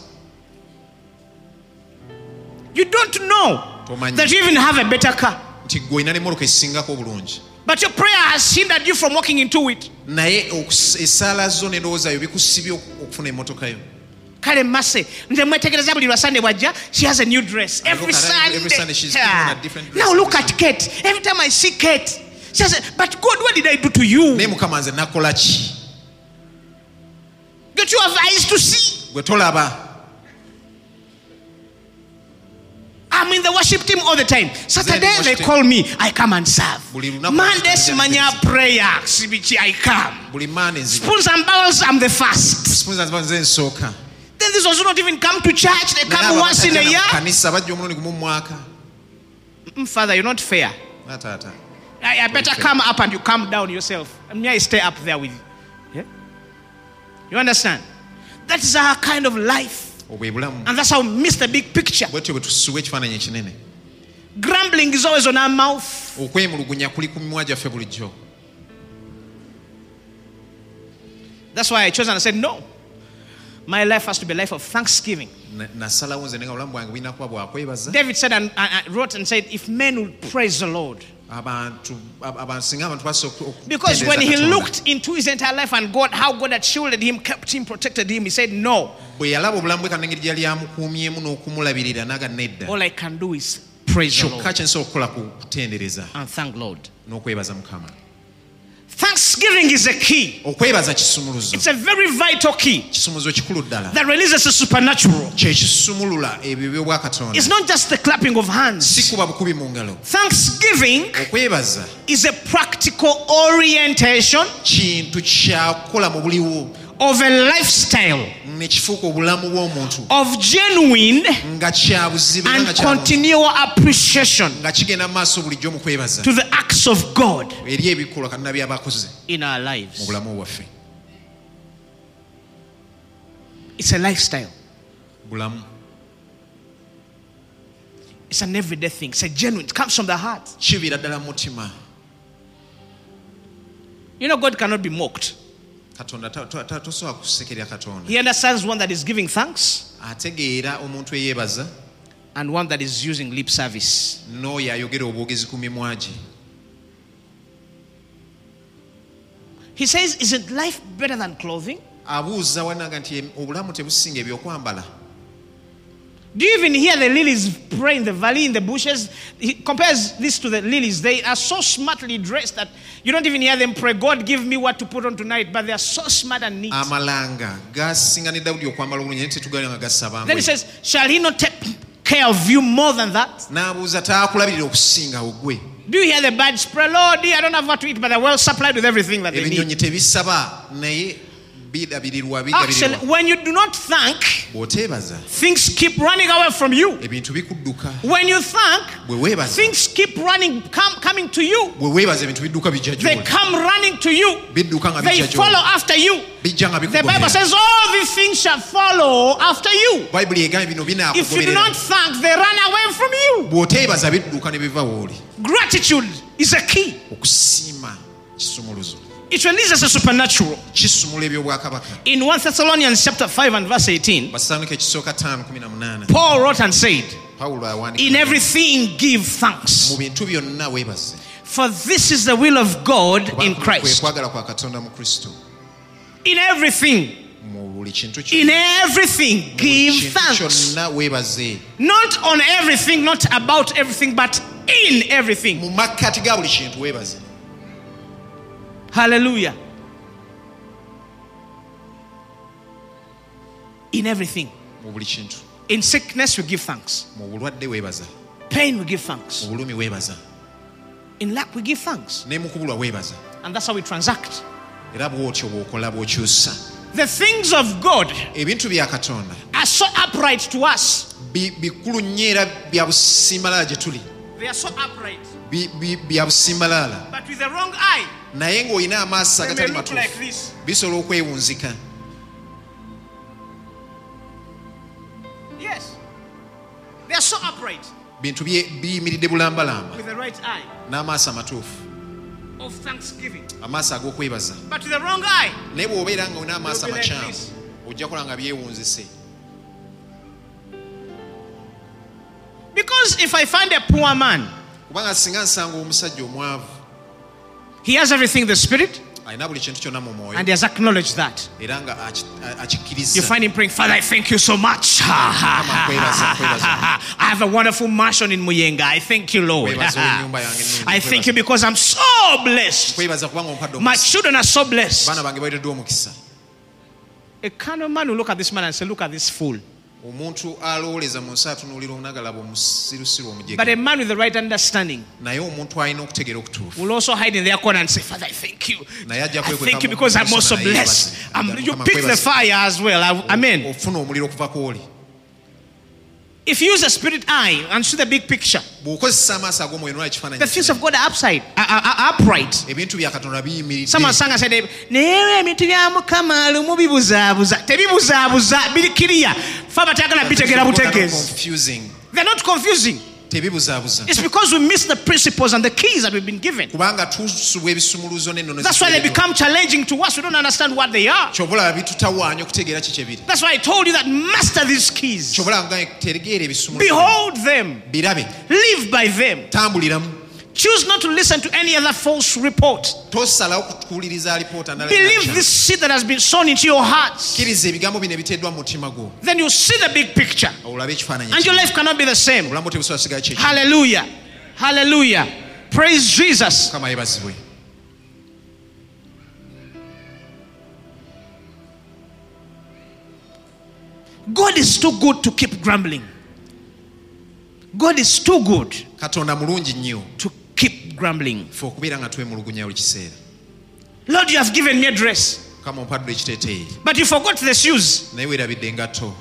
You don't know Tomanyi. that you even have a better car. Nti ggwe olina n'emmotoka esingako obulungi. But your prayer has hindered you from walking into it. Naye okus- essaala zo n'endowooza yo bikusibye oku- okufuna emmotoka yo. Kale Mase, nze mwetegereza buli lwa Sunday bwajja, she has a new dress. Every look at her, Sunday. every Sunday she's Ah. given a different dress Now look every at Kate. Every time I see Kate, she says, but God, what did I do to you? Naye Mukama nze nakola ki? Don't you have eyes to see? Gwe tolaba. I'm in the worship team all the time. Saturday worship they team. call me, I come and serve. Buli lunaku Monday nzija simanya nzija. prayer, sibichi I come. Buli maani nzija. Spoons and bowels, I'm the first. Sipunza nziba nze nsooka. Then these ones who don't even come to church, they Naye come abo once in a abatajja year. mu kanisa bajja omulundi gumu mu mwaka. Mm, Father, you're not fair. Ah, taata. I, I better fair. come up and you come down yourself. And me, I stay up there with you. Yeah? You understand? That is our kind of life. Obwe bulamu. And that's how we miss the big picture. Bwetyo bwe tusuwa ekifaananyi ekinene. Grumbling is always on our mouth. Okwemulugunya kuli ku mimwa gyaffe bulijjo. That's why I chose and I said, no. My life has to be a life of thanksgiving. Na- Nasalawo nze nenga obulamu bwange bulina kuba bwakwebaza. David said and, and, and wrote and said, if men would praise the Lord. Abantu ab- abantu singa abantu basa oku- oku- Because when kutendereza he Katonda. looked into his entire life and God, how God had shielded him, kept him, protected him, he said, no. Bwe yalaba obulamu bwe Katonda engeri gy'ali amukuumyemu n'okumulabirira n'aga nedda. All I can do is praise the Kyokka Lord kye nsobola okukola ku kutendereza and thank Lord. n'okwebaza Mukama. Thanksgiving is a key. Okwebaza kisumuluzo. It's a very vital key Kisumuluzo kikulu ddala. that releases the supernatural. Kye kisumulula ebyo bwa Katonda. It's not just the clapping of Si hands. kuba bukubi mu ngalo. Thanksgiving Okwebaza is a practical orientation kintu kyakukola mu buliwo of a lifestyle of genuine and continual appreciation to the acts of God in our lives. It's a lifestyle. It's an everyday thing. It's a genuine. It comes from the heart. You know, God cannot be mocked. He understands one that is giving thanks and one that is using lip service. He says, isn't life better than clothing? Do you even hear the lilies pray in the valley, in the bushes? He compares this to the lilies. They are so smartly dressed that you don't even hear them pray, God, give me what to put on tonight. But they are so smart and neat. Then he says, shall he not take care of you more than that? Do you hear the birds pray, Lord, I don't have what to eat, but they're well supplied with everything that they need. Actually, when you do not thank, things keep running away from you. When you thank, things keep running, come, coming to you. They come running to you. They follow after you. The Bible says all these things shall follow after you. If you do not thank, they run away from you. Gratitude is a key. It releases a supernatural. In First Thessalonians chapter five and verse eighteen, Paul wrote and said, in everything give thanks, for this is the will of God in Christ. In everything, in everything give thanks. Not on everything, not about everything, but in everything. Hallelujah. In everything. In sickness we give thanks. Pain we give thanks. In lack we give thanks. And that's how we transact. The things of God are so upright to us. They are so upright. But with the wrong eye, they may look like this. Yes. They are so upright. With the right eye of thanksgiving. But with the wrong eye, they will be like this. Because if I find a poor man, he has everything in the spirit, and he has acknowledged that. You find him praying, Father, I thank you so much. I have a wonderful mansion in Muyenga. I thank you, Lord. I thank you because I'm so blessed. My children are so blessed. A kind of man will look at this man and say, look at this fool. But a man with the right understanding will also hide in their corner and say, Father, I thank you. I thank you because I'm also blessed. I'm, you pick the fire as well. Amen. If you use a spirit eye and see the big picture, the things of God are upside, are, are, are upright. Someone sang and said, they're not confusing. It's because we miss the principles and the keys that we've been given. That's why they become challenging to us. We don't understand what they are. That's why I told you that master these keys. Behold them. Live by them. Choose not to listen to any other false report. Believe this seed that has been sown into your hearts. Then you see the big picture. And your life cannot be the same. Hallelujah. Hallelujah. Praise Jesus. God is too good to keep grumbling. God is too good to keep grumbling. Lord, you have given me a dress. kama ompadde ekiteeteeyi. But you forgot the shoes. Naye weerabidde engatto.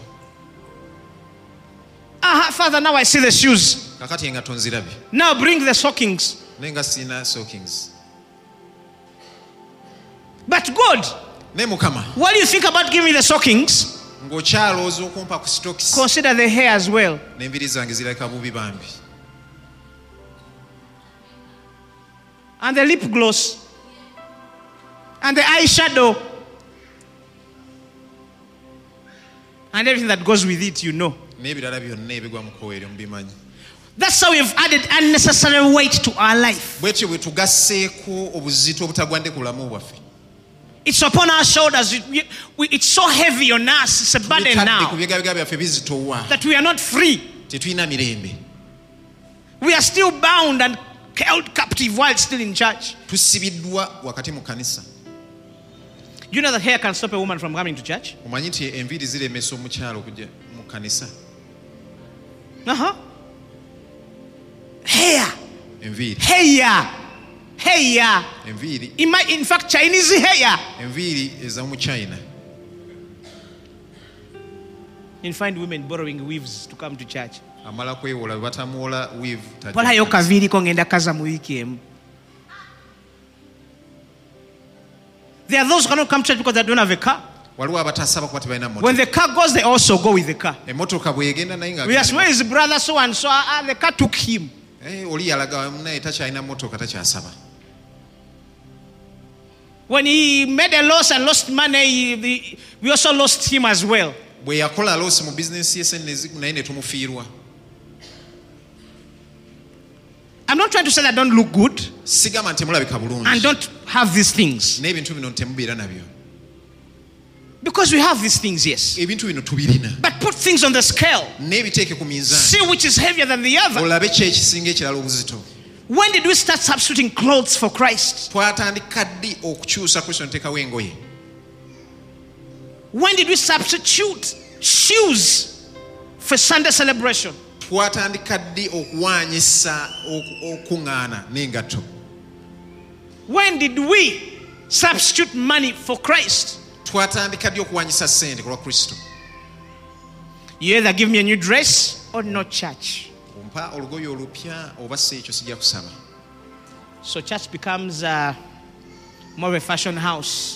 Ah, Father, now I see the shoes. Kakati engatto nzirabye. Now bring the stockings. Naye nga sirina stockings. But God, naye Mukama, what do you think about giving me the stockings? Ng'okyalowooza okumpa ku stocks. Consider the hair as well. N'enviiri zange zirabika bubi bambi. And the lip gloss. And the eyeshadow. And everything that goes with it, you know. N'ebirala byonna ebigwa mu kkowe eryo mubimanyi. That's how we've added unnecessary weight to our life. Bwetyo bwe tugasseeko obuzito obutagwande ku bulamu bwaffe. It's upon our shoulders. It, we, we, it's so heavy on us. It's a burden now. That we are not free. We are still bound and held captive while still in church. You know that hair can stop a woman from coming to church? Uh-huh. Hair. Hair. Hair. In, my, in fact, Chinese hair. You find women borrowing weaves to come to church. There are those who cannot come to church because they don't have a car. When the car goes, they also go with the car. We ask, where is brother so and so? Ah, the car took him. When he made a loss and lost money, he, we also lost him as well. I'm not trying to say that don't look good and don't have these things. Because we have these things, yes. But put things on the scale. See which is heavier than the other. When did we start substituting clothes for Christ? When did we substitute shoes for Sunday celebration? When did we substitute money for Christ? You either give me a new dress or no church. So church becomes uh, more of a fashion house.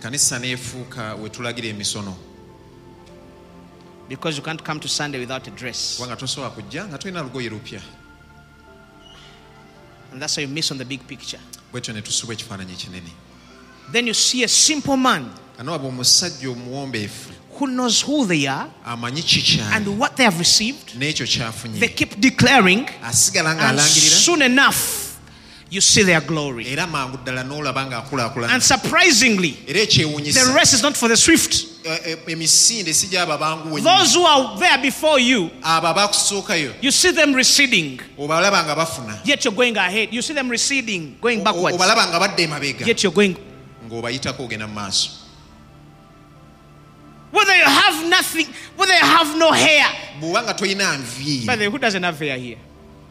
Because you can't come to Sunday without a dress. And that's how you miss on the big picture. Then you see a simple man who knows who they are and what they have received. They keep declaring, and soon enough you see their glory. And surprisingly, the rest is not for the swift. Those who are there before you, you see them receding, yet you're going ahead. You see them receding, going backwards, yet you're going. Whether you have nothing, whether you have no hair. By the way, who doesn't have hair here?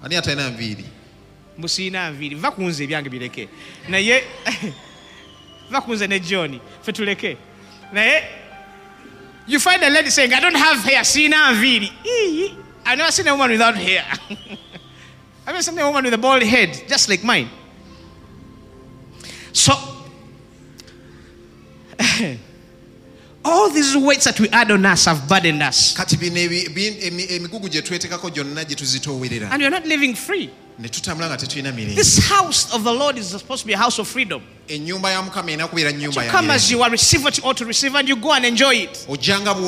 Musina nviri vakunze byange bireke naye vakunze ne Johnny fetuleke naye you find a lady saying I don't have hair sina nviri. I never seen a woman without hair. I've never seen a woman with a bald head just like mine. So all these weights that we add on us have burdened us, and we are not living free. This house of the Lord is supposed to be a house of freedom. You come as you are, receive what you ought to receive, and you go and enjoy it. But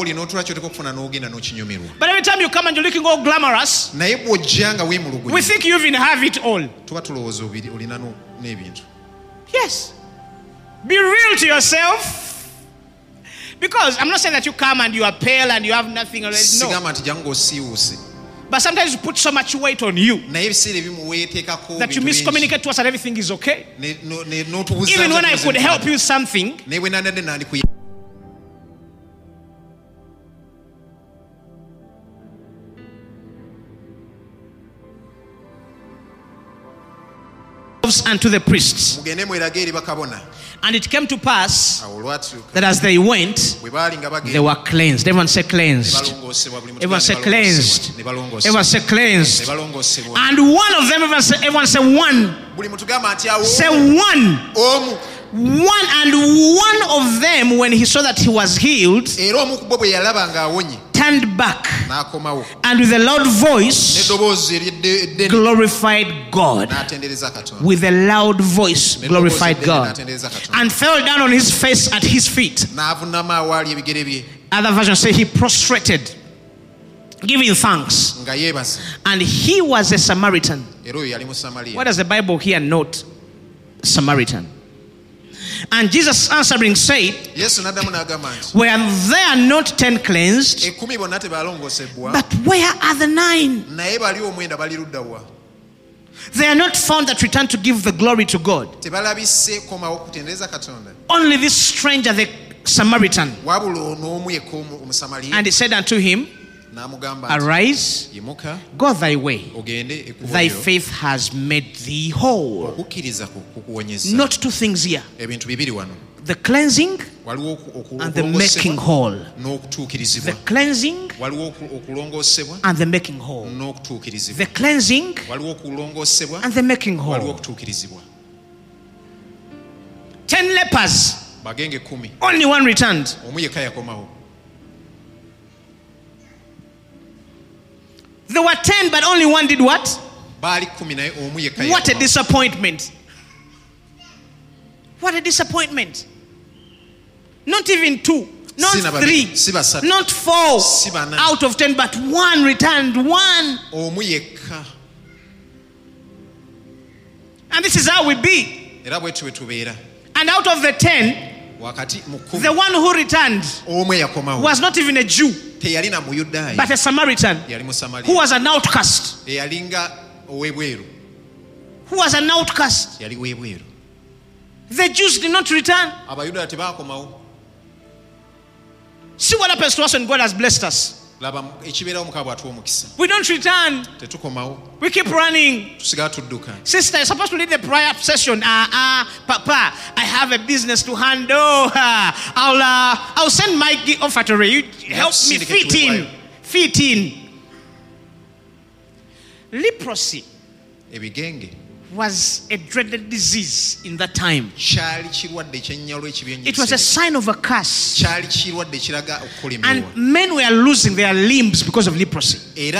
every time you come and you're looking all glamorous, we think you even have it all. Yes. Be real to yourself. Because I'm not saying that you come and you are pale and you have nothing already. No. But sometimes you put so much weight on you that you miscommunicate to us that everything is okay. Even when I could help you with something, yourselves unto the priests. And it came to pass that as they went, they were cleansed. Everyone say cleansed. Everyone say cleansed. Everyone say cleansed. And one of them, everyone say, everyone say one. Say one. One, and one of them, when he saw that he was healed, turned back and with a loud voice glorified God. With a loud voice glorified God. And fell down on his face at his feet. Other versions say he prostrated, giving thanks. And he was a Samaritan. What does the Bible here note? Samaritan. And Jesus answering said, were there not ten cleansed? But where are the nine? They are not found that return to give the glory to God. Only this stranger, the Samaritan. And he said unto him, arise, go thy way. Thy faith has made thee whole. Not two things here. The cleansing and the making whole. The cleansing and the making whole. The cleansing and the making whole. Ten lepers. Only one returned. There were ten, but only one did what? What a disappointment. What a disappointment. Not even two, not three, not four out of ten, but one returned. One. And this is how we be. And out of the ten, the one who returned was not even a Jew, but a Samaritan who was an outcast. Who was an outcast. The Jews did not return. See what happens to us when God has blessed us. We don't return. We keep running. Sister, you're supposed to lead the prayer session. Ah, uh, ah, uh, Papa, I have a business to handle. Uh, I'll, uh, I'll send my offer to you. Help me fit in. Fit in. Leprosy was a dreaded disease in that time. It was a sign of a curse. And men were losing their limbs because of leprosy.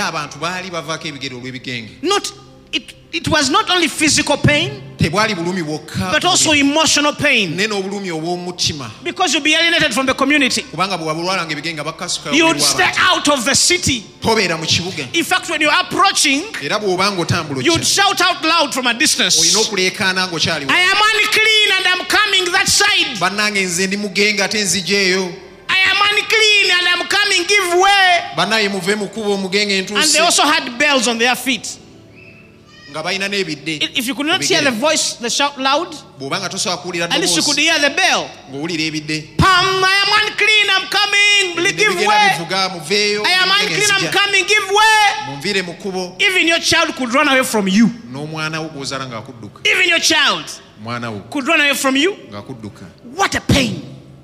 Not, it, it was not only physical pain, but also emotional pain. Because you'll be alienated from the community. You would stay out of the city. In fact, when you're approaching, you'd shout out loud from a distance, I am unclean and I'm coming that side. I am unclean and I'm coming, give way. And they also had bells on their feet. If you could not hear the voice, the shout loud, at least you could hear the bell. Pam, I am unclean, I'm coming, give way. I am unclean, I'm coming, give way. Even your child could run away from you. Even your child could run away from you. What a pain.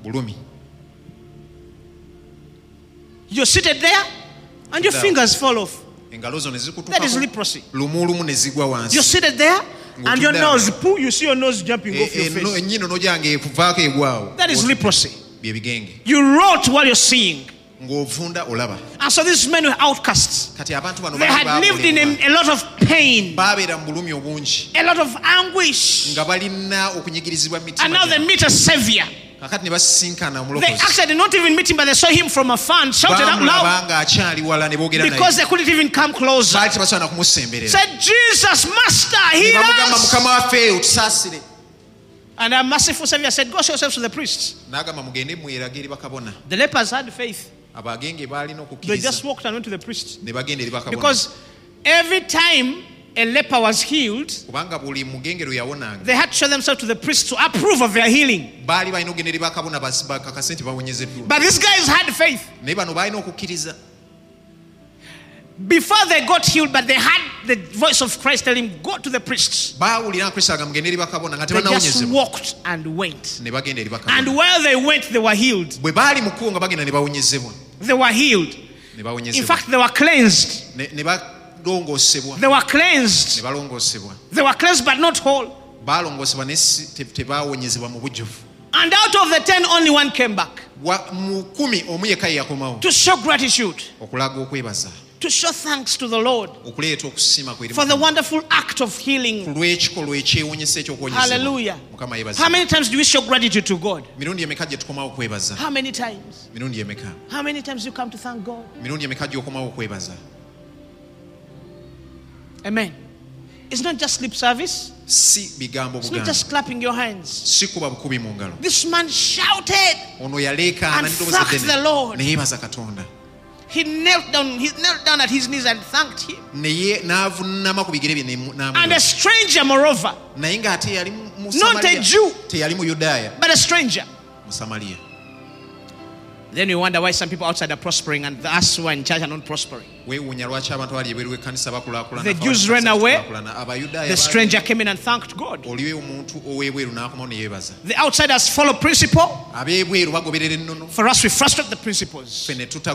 You're seated there and your fingers fall off. That is leprosy. You're seated there and your nose, poo, you see your nose jumping off your face. That is leprosy. You wrote while you're seeing. And so these men were outcasts. They had lived in a, a lot of pain, a lot of anguish, and now they meet a savior. They actually did not even meet him, but they saw him from afar and shouted out loud because they couldn't even come closer. Said, Jesus, Master, heal us. And a merciful savior said, go show yourselves to the priests. The lepers had faith. They just walked and went to the priest. Because every time a leper was healed, they had to show themselves to the priest to approve of their healing. But these guys had faith. before they got healed, but they had the voice of Christ telling him, go to the priests. They just walked and went. And while they went, they were healed. They were healed. In fact, they were cleansed. They were cleansed. They were cleansed but not whole. And out of the ten, only one came back. To show gratitude. To show thanks to the Lord for the wonderful act of healing. Hallelujah. How many times do we show gratitude to God? How many times? How many times do you come to thank God? Amen. It's not just lip service. It's not just clapping your hands. This man shouted and thanked the Lord. He knelt down, he knelt down at his knees and thanked him. And a stranger, moreover, not a Jew, but a stranger. Then we wonder why some people outside are prospering and us who are in church are not prospering. The Jews ran away. The stranger came in and thanked God. The outsiders follow principle. For us, we frustrate the principles.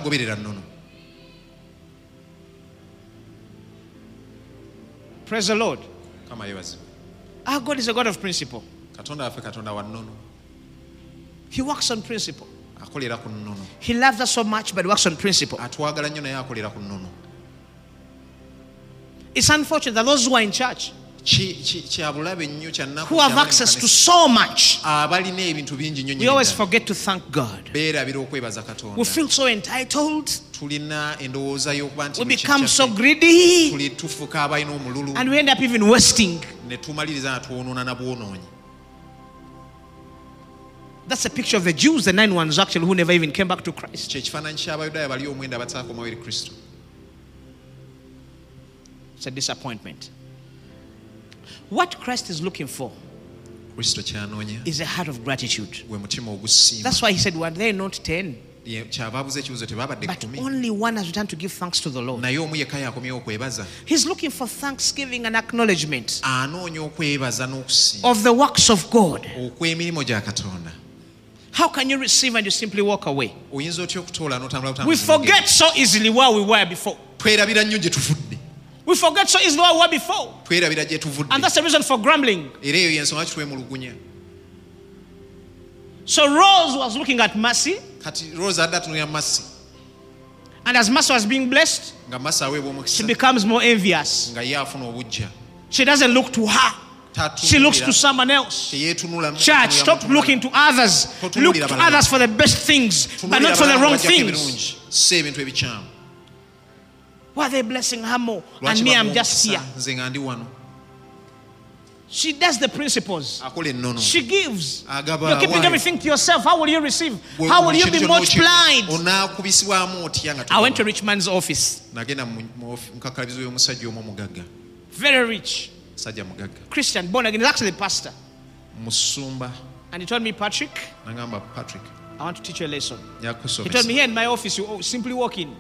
Praise the Lord. Our God is a God of principle. He works on principle. He loves us so much, but works on principle. It's unfortunate that those who are in church, who have access to so much, we always forget to thank God. We feel so entitled. We become so greedy. And we end up even wasting. That's a picture of the Jews, the nine ones actually, who never even came back to Christ. It's a disappointment. What Christ is looking for is a heart of gratitude. That's why he said, were they not ten? But only one has returned to give thanks to the Lord. He's looking for thanksgiving and acknowledgement of the works of God. How can you receive and you simply walk away? We forget so easily where we were before. We forget so easily where we were before. And that's the reason for grumbling. So Rose was looking at mercy. And as Mercy was being blessed, she becomes more envious. She doesn't look to her. She looks to someone else. Church, stop looking to others. Look to others for the best things, but not for the wrong things. Why are they blessing her more? And me, I'm just here. She does the principles. She gives. You're keeping everything to yourself. How will you receive? How will you be multiplied? I went to a rich man's office. Very rich. Christian, born again. He's actually a pastor. And he told me, Patrick, I want to teach you a lesson. He told me, here in my office, you simply walk in.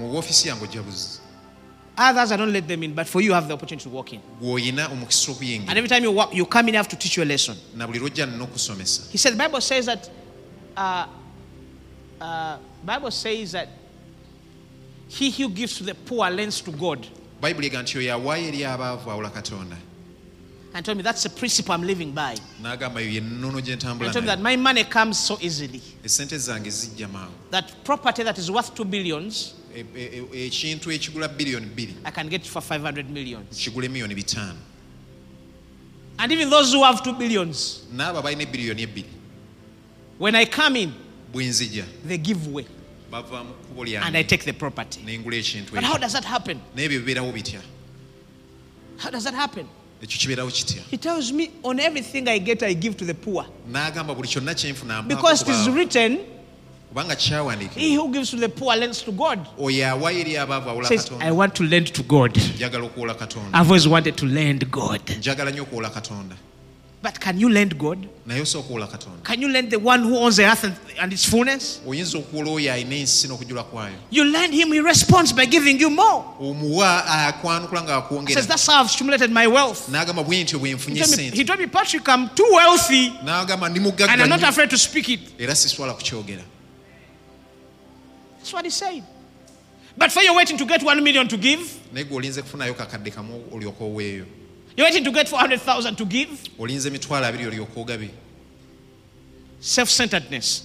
Others, I don't let them in, but for you, you have the opportunity to walk in. And every time you walk, you come in, I have to teach you a lesson. He said, the Bible says that, uh, uh, Bible says that he who gives to the poor lends to God. And told me that's the principle I'm living by. And told me that my money comes so easily. That property that is worth two billions, I can get for five hundred millions. And even those who have two billions, when I come in, they give way. And I take the property. But how does that happen? How does that happen? He tells me, on everything I get, I give to the poor. Because it is written, he who gives to the poor lends to God. Says, I want to lend to God. I've always wanted to lend God. But can you lend God? Can you lend the one who owns the earth and, and its fullness? You lend him, he responds by giving you more. He says, that's how I've accumulated my wealth. He told me, he told me, Patrick, I'm too wealthy and I'm not afraid to speak it. That's what he said. But for you waiting to get one million to give, you're waiting to get four hundred thousand to give. Self-centeredness.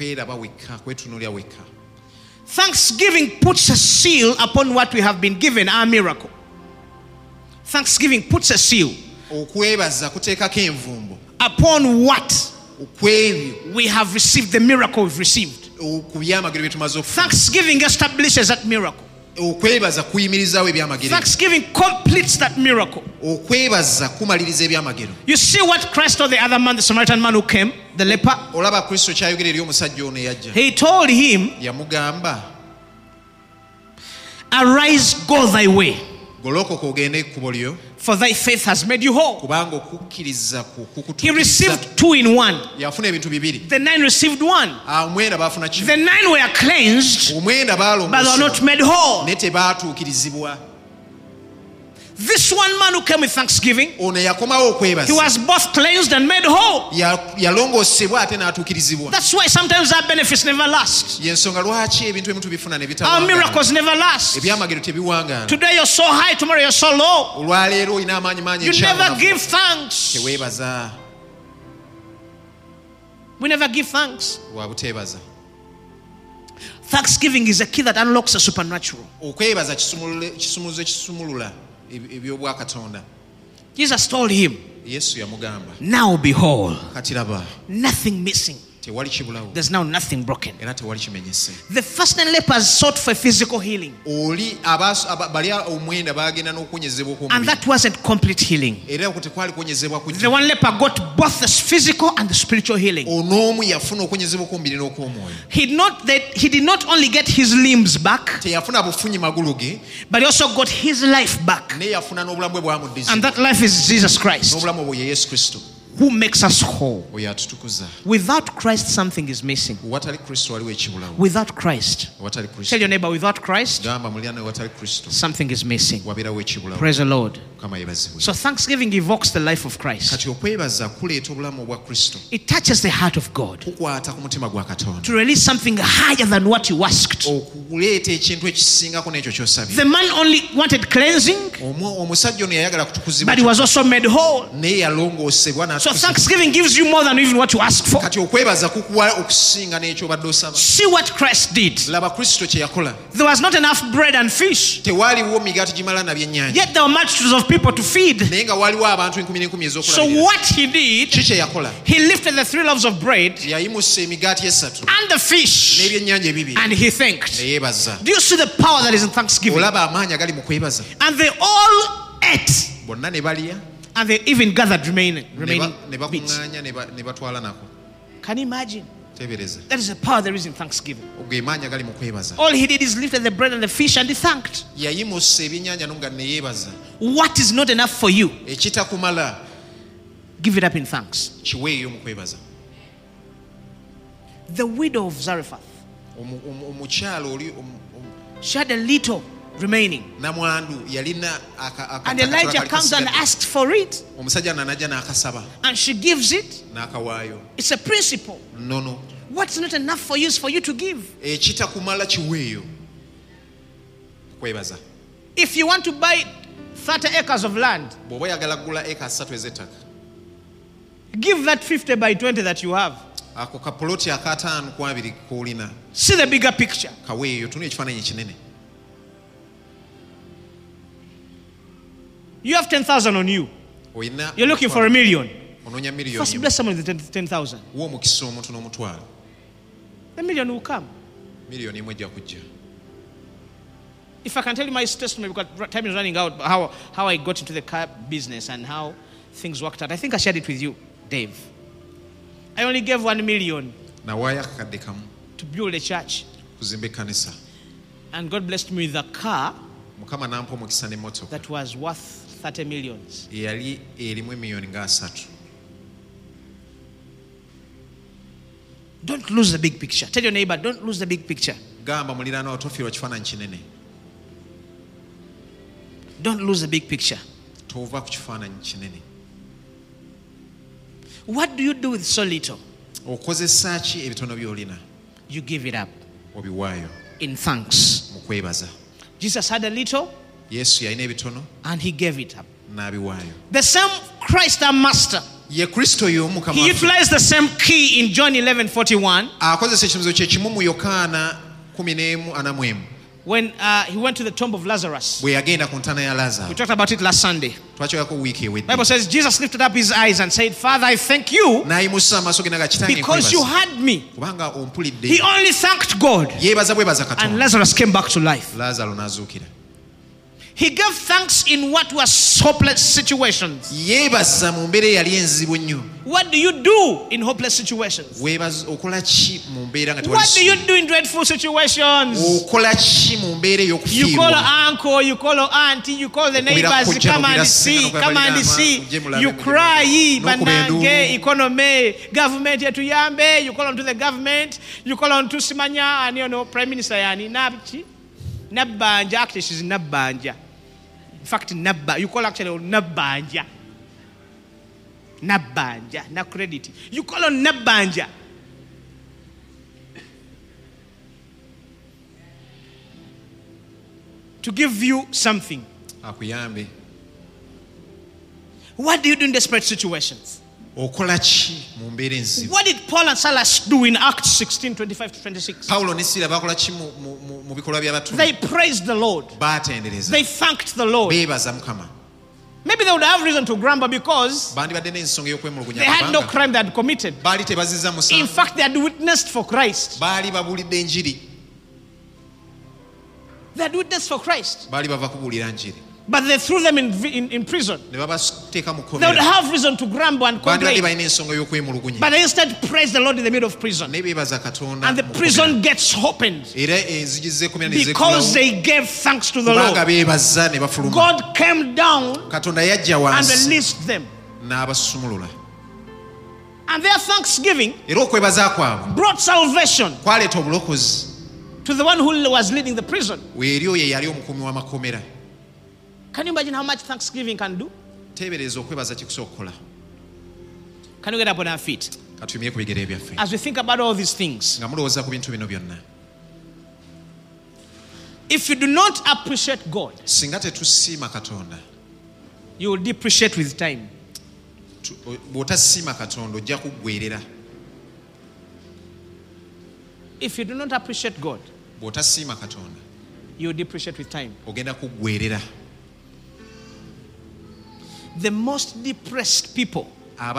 Thanksgiving puts a seal upon what we have been given, our miracle. Thanksgiving puts a seal upon what we have received, the miracle we've received. Thanksgiving establishes that miracle. Thanksgiving completes that miracle. You see what Christ told the other man, the Samaritan man who came, the leper? He told him, arise, go thy way, for thy faith has made you whole. He received two in one. The nine received one. The nine were cleansed, but they were not made whole. This one man who came with thanksgiving, he was both cleansed and made whole. That's why sometimes our benefits never last. Our miracles never last. Today you're so high, tomorrow you're so low. You never give thanks. We never give thanks. Thanksgiving is a key that unlocks the supernatural. Jesus told him, now behold, nothing missing. There's now nothing broken. The first nine lepers sought for physical healing, and that wasn't complete healing. The one leper got both the physical and the spiritual healing. He not that he did not only get his limbs back, but he also got his life back, and that life is Jesus Christ, who makes us whole. Without Christ, something is missing. Without Christ, tell your neighbor, without Christ, something is missing. Praise the Lord. So Thanksgiving evokes the life of Christ. It touches the heart of God to release something higher than what you asked. The man only wanted cleansing, but he was also made whole. So Thanksgiving gives you more than even what you ask for. See what Christ did. There was not enough bread and fish, yet there were multitudes of people to feed. So what he did, he lifted the three loaves of bread and the fish, and he thanked. Do you see the power that is in thanksgiving? And they all ate, and they even gathered remaining, remaining bits. Can you imagine? That is the power there is in thanksgiving. All he did is lifted the bread and the fish and he thanked. What is not enough for you, give it up in thanks. The widow of Zarephath, she had a little remaining, and Elijah comes and asks for it, and she gives it. It's a principle. What's not enough for you is for you to give. If you want to buy thirty acres of land, give that fifty by twenty that you have. See the bigger picture. You have ten thousand on you. You're looking for a million. First bless someone with the ten thousand. The million will come. If I can tell you my testimony, because time is running out, how, how I got into the car business and how things worked out. I think I shared it with you, Dave. I only gave one million to build a church. And God blessed me with a car that was worth thirty millions. Don't lose the big picture. Tell your neighbor, don't lose the big picture. Gamba mulirana otofiirwa kifaananyi kinene. Don't lose the big picture. Tova ku kifaananyi kinene. What do you do with so little? Okozesa ki ebitono by'olina? You give it up. Obiwaayo. In thanks. Mu kwebaza. Jesus had a little. Yesu yalina ebitono. And he gave it up. N'abiwaayo. The same Christ our master. Ye Kristo y'omukama. He utilized the same key in John eleven forty-one. Akozesa ekimizo kye kimu mu Yokaana kumi n'emu ana mu emu. When uh, he went to the tomb of Lazarus. Bwe yagenda ku ntaana ya Lazaro. We talked about it last Sunday. Twakyogerako wiiki ewedde. Bible says Jesus lifted up his eyes and said, Father, I thank you n'ayimusa amaaso ge n'aga kitange because you had me. kubanga ompulidde. He only thanked God. Yeebaza bwebaza Katonda. And Lazarus came back to life. Lazaro n'azuukira. He gave thanks in what was hopeless situations. Yeebaza mu mbeera eyali enzibu ennyo. What do you do in hopeless situations? Weebaza okola ki mu mbeera nga tewali. What do you do in dreadful situations? Okola ki mu mbeera ey'okufiirwa? You call uncle, you call auntie, you call the neighbors, come and see, come and see. You cry, banange, economy, government yetuyambe, you call on to the government, you call on to Simanya, and you know, Prime Minister Yani, Nabchi, Nabanja, actually she's Nabanja. In fact, Nabba, you call actually on Nabanja. Nabanja, na credit. You call on Nabanja. To give you something. Akuyambe. What do you do in desperate situations? Okola ki mu mbeera enzibu? What did Paul and Silas do in Acts sixteen twenty-five to twenty-six? Paulo ne Sila bakola ki mu mu bikolwa by'abatume? They praised the Lord. Baatendereza. They thanked the Lord. Beebaza Mukama. Maybe they would have reason to grumble because bandibadde n'ensonga y'okwemulugunya. They had no crime they had committed. Baali tebazizza musango. In fact, they had witnessed for Christ. Baali babuulidde enjiri. They had witnessed for Christ. Baali bava kubuulira njiri. But they threw them in, in, in prison. They would have reason to grumble and complain. But they instead praise the Lord in the middle of prison. And the prison gets opened because they gave thanks to the Lord. God came down and released them. And their thanksgiving brought salvation to the one who was leading the prison. Can you imagine how much thanksgiving can do? Can you get up on our feet? As we think about all these things, if you do not appreciate God, you will depreciate with time. If you do not appreciate God, you will depreciate with time. The most depressed people are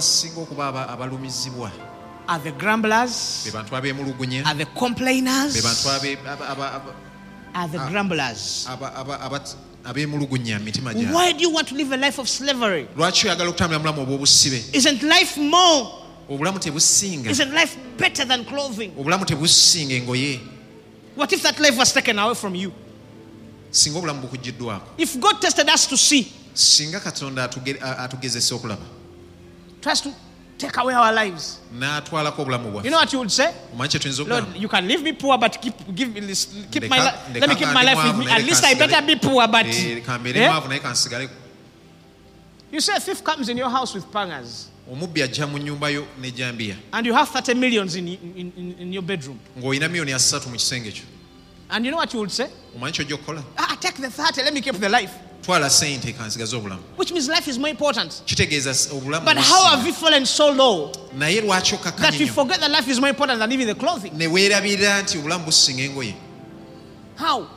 the grumblers, are the complainers, are the grumblers. Why do you want to live a life of slavery? Isn't life more? Isn't life better than clothing? What if that life was taken away from you? If God tested us to see, singa Katonda atugezesa okulaba, tries to take away our lives, n'atwalako obulamu bwaffe, you know what you would say? Lord, you can leave me poor, but keep give keep my life. Let me keep my life with me. At least I better be poor, but yeah? You say a thief comes in your house with pangers, omubbi ajja mu nnyumba yo n'ejjambiya, and you have thirty millions in, in, in, in your bedroom, ng'olina miliyoni asatu mu kisenge kyo, and you know what you would say? Omanyi ky'ojja okukola? Ah, take the thirty, let me keep the life. Twala sente kansigaze obulamu. Which means life is more important. Kitegeeza obulamu. But how have we fallen so low naye lwaki okkakkanya that we forget that life is more important than even the clothing? Ne weerabira nti obulamu businga engoye. How?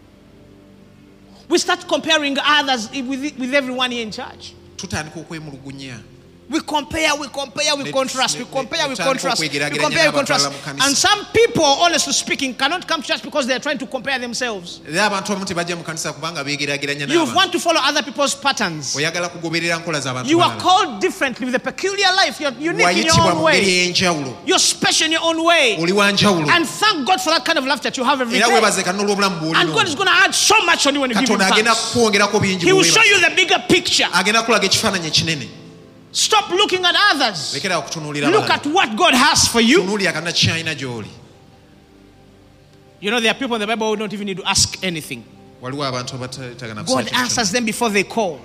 We start comparing others with, with everyone here in church. Tutandika okwemulugunya. We compare, we compare, we contrast, we compare, we contrast, we compare, we contrast. And some people, honestly speaking, cannot come to church because they are trying to compare themselves. You want to follow other people's patterns. You are called differently with a peculiar life. You're unique in your own way. You're special in your own way. And thank God for that kind of life that you have every day. And God is going to add so much on you when you give Him thanks. He will show you the bigger picture. Stop looking at others. Look at what God has for you. You know, there are people in the Bible who don't even need to ask anything. God answers them before they call.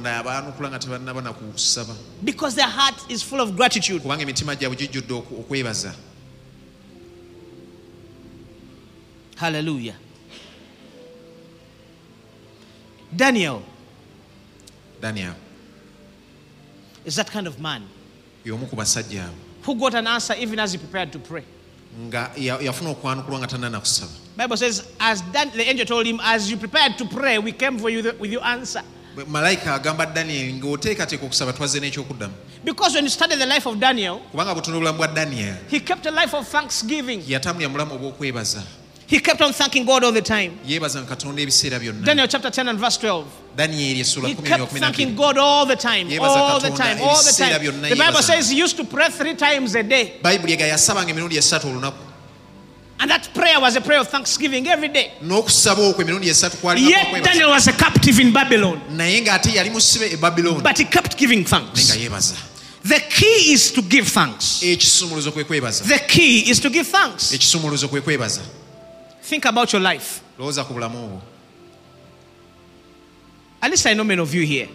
Because their heart is full of gratitude. Hallelujah. Daniel. Daniel is that kind of man who got an answer even as he prepared to pray. Bible says, as Dan, the angel told him, as you prepared to pray, we came for you the, with your answer. Because when you study the life of Daniel, he kept a life of thanksgiving. He kept on thanking God all the time. Daniel chapter ten and verse twelve. He kept thanking God all the time. All the time. All the time. The Bible says he used to pray three times a day. And that prayer was a prayer of thanksgiving every day. Yet Daniel was a captive in Babylon. But he kept giving thanks. The key is to give thanks. The key is to give thanks. Think about your life. At least I know many of you here.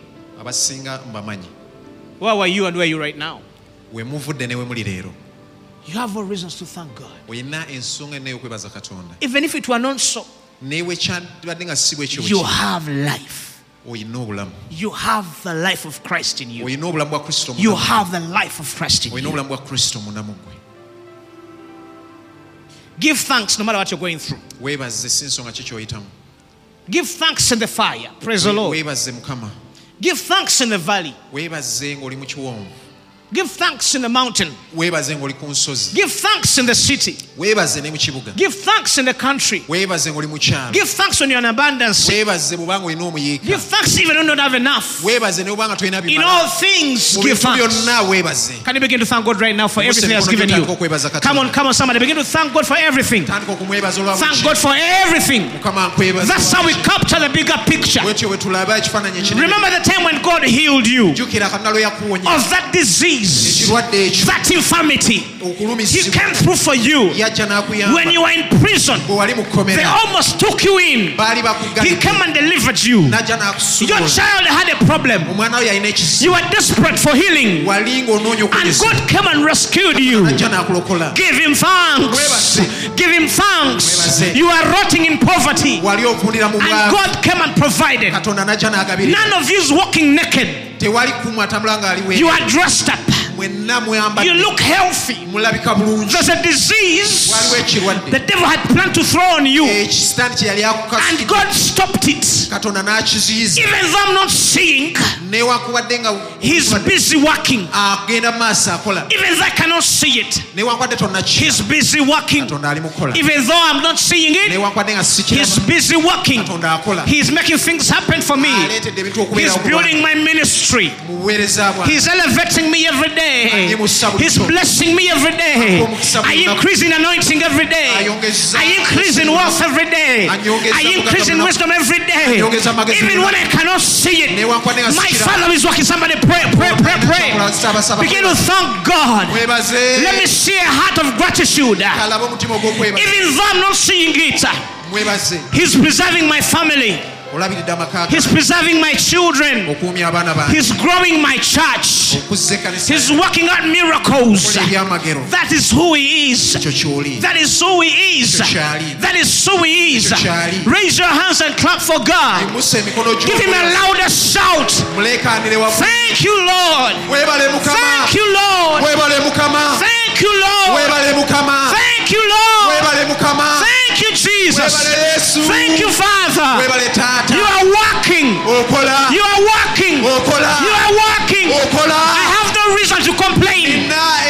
Where were you and where are you right now? You have all reasons to thank God. Even if it were not so, you have life. You have the life of Christ in you. You have the life of Christ in you. Give thanks no matter what you're going through. Give thanks in the fire. Praise the Lord. Give thanks in the valley. Give thanks in the mountain. Give thanks in the city. Give thanks in the country. Give thanks when you're in abundance. Give thanks even when you don't have enough. In all things, give thanks. Can you begin to thank God right now for everything He has given you? Come on, come on, somebody. Begin to thank God for everything. Thank God for everything. That's how we capture the bigger picture. Remember the time when God healed you of that disease, that infirmity. He came through for you. When you were in prison, they almost took you in. He came and delivered you. Your child had a problem. You were desperate for healing, and God came and rescued you. Give Him thanks. Give Him thanks. You are rotting in poverty, and God came and provided. None of you is walking naked. You are dressed up. You look healthy. There's a disease the devil had planned to throw on you, and God stopped it. Even though I'm not seeing, He's busy working. Even though I cannot see it, He's busy working. Even though I'm not seeing it, He's busy working. He's making things happen for me. He's building my ministry. He's elevating me every day. He's blessing me every day. I increase in anointing every day. I increase in wealth every day. I increase in wisdom every day. Even when I cannot see it, my Father is working. Somebody pray, pray, pray, pray. Begin to thank God. Let me see a heart of gratitude. Even though I'm not seeing it, He's preserving my family. He's preserving my children. He's growing my church. He's working out miracles. That is who He is. That is who He is. That is who He is. Raise your hands and clap for God. Give Him a louder shout. Thank you, Lord. Thank you, Lord. Thank you, Lord. Thank you, Lord. Thank you, Jesus. Thank you, Father. You are working. You are working. You are working. I have no reason to complain.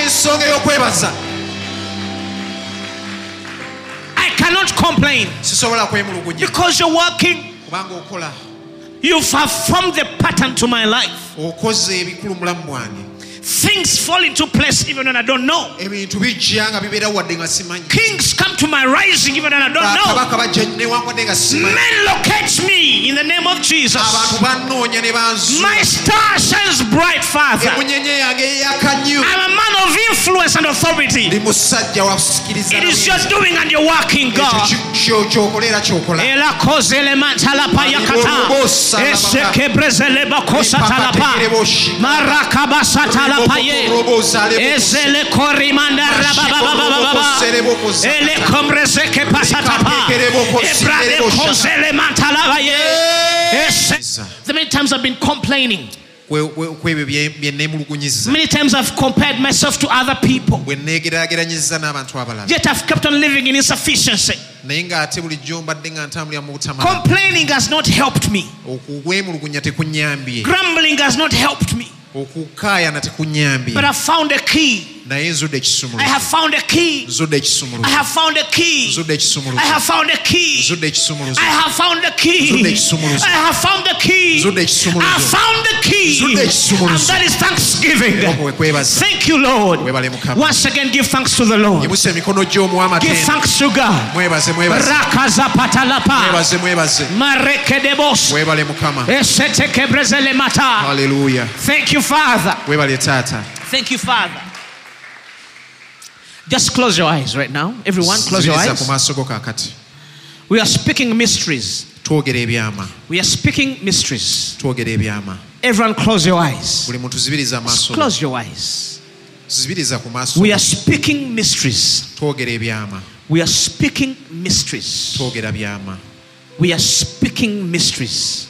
I cannot complain because you're working. You have formed the pattern to my life. Things fall into place even when I don't know. ebintu bijja nga bibeera wadde nga simanyi. Kings come to my rising even when I don't know. Bakabaka bajja newankwadde nga simanyi. Men locate me in the name of Jesus. Abantu bannoonya ne banzuula. My star shines bright, Father. Emunyenye yange eyaka nnyo. I'm a man of influence and authority. Ndi musajja wa kusikiriza. It is your doing and your working, God. Ekyo ky'okola era ky'okola. Ela kozele mantalapa yakata. Eseke brezele bakosa talapa. Marakabasa talapa ye. Ezele korimanda rabababababa. Ele kombrezeke pasatapa. Ebrade kozele mantalapa ye. The many times I've been complaining. Many times I've compared myself to other people. Yet I've kept on living in insufficiency. Complaining has not helped me. Grumbling has not helped me. But I found a key. I have found a key. I have found a key. I have found a key. I have found a key. I have found a key. I have found the key. And that is thanksgiving. Thank you, Lord. Once again, give thanks to the Lord. Give thanks to God. Hallelujah. Thank you, Father. Thank you, Father. Just close your eyes right now. Everyone, close your eyes. We are speaking mysteries. We are speaking mysteries. Everyone, close your eyes. Close your eyes. We are speaking mysteries. We are speaking mysteries. We are speaking mysteries.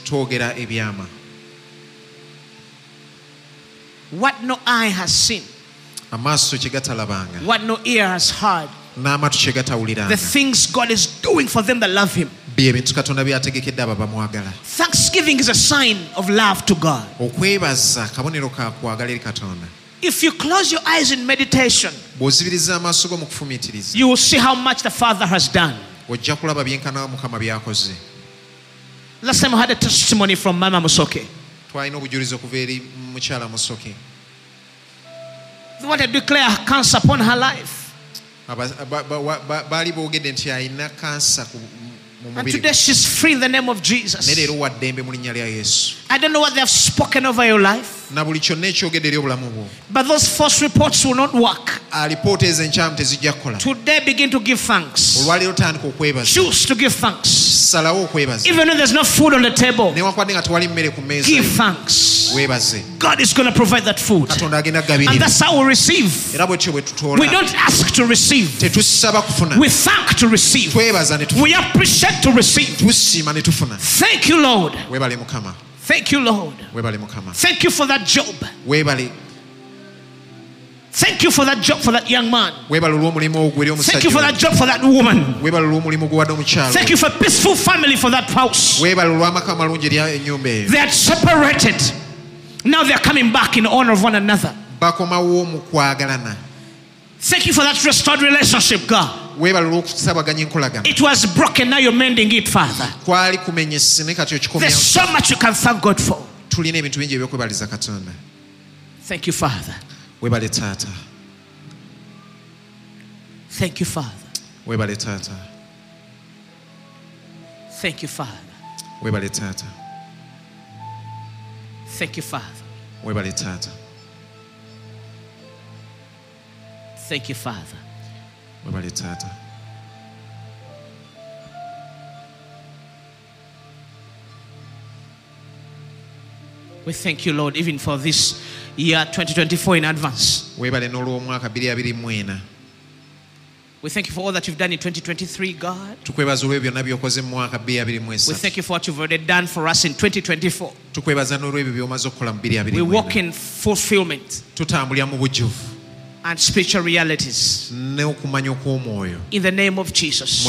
What no eye has seen, what no ear has heard, the things God is doing for them that love Him. Thanksgiving is a sign of love to God. If you close your eyes in meditation, you will see how much the Father has done. Last time I had a testimony from Mama Musoke. They want to declare cancer upon her life. And today she's free in the name of Jesus. I don't know what they have spoken over your life, but those false reports will not work. Today begin to give thanks. Choose to give thanks. Even when there's no food on the table, give thanks. God is going to provide that food. And that's how we receive. We don't ask to receive. We thank to receive. We appreciate to receive. Thank you, Lord. Thank you, Lord. Thank you for that job. Thank you for that job for that young man. Thank you for that job for that woman. Thank you for a peaceful family for that house. They are separated. Now they are coming back in honor of one another. Thank you for that restored relationship, God. It was broken, now you're mending it, Father. There's so much you can thank God for. Thank you, Father. Thank you, Father. Thank you, Father. Thank you, Father. Thank you, Father. We thank you, Lord, even for this year twenty twenty-four in advance. We thank you for all that you've done in twenty twenty-three, God. We thank you for what you've already done for us in twenty twenty-four. We walk in fulfillment and spiritual realities. In the name of Jesus.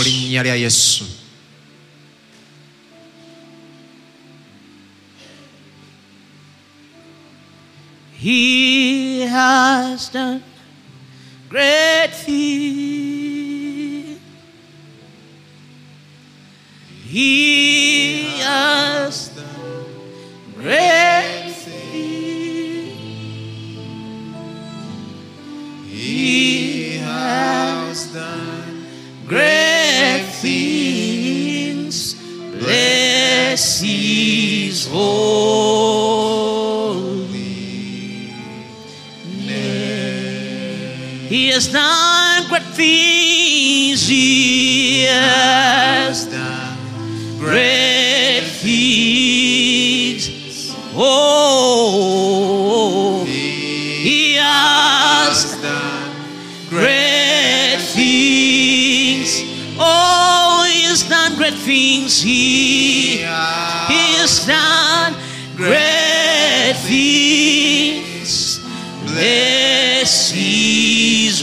He has done great things. He has done great things. done great things. Bless His holy name. He has done great things. He has done great things. Oh, He has done great things. Oh, He has done great things. He, he has done great things. Bless His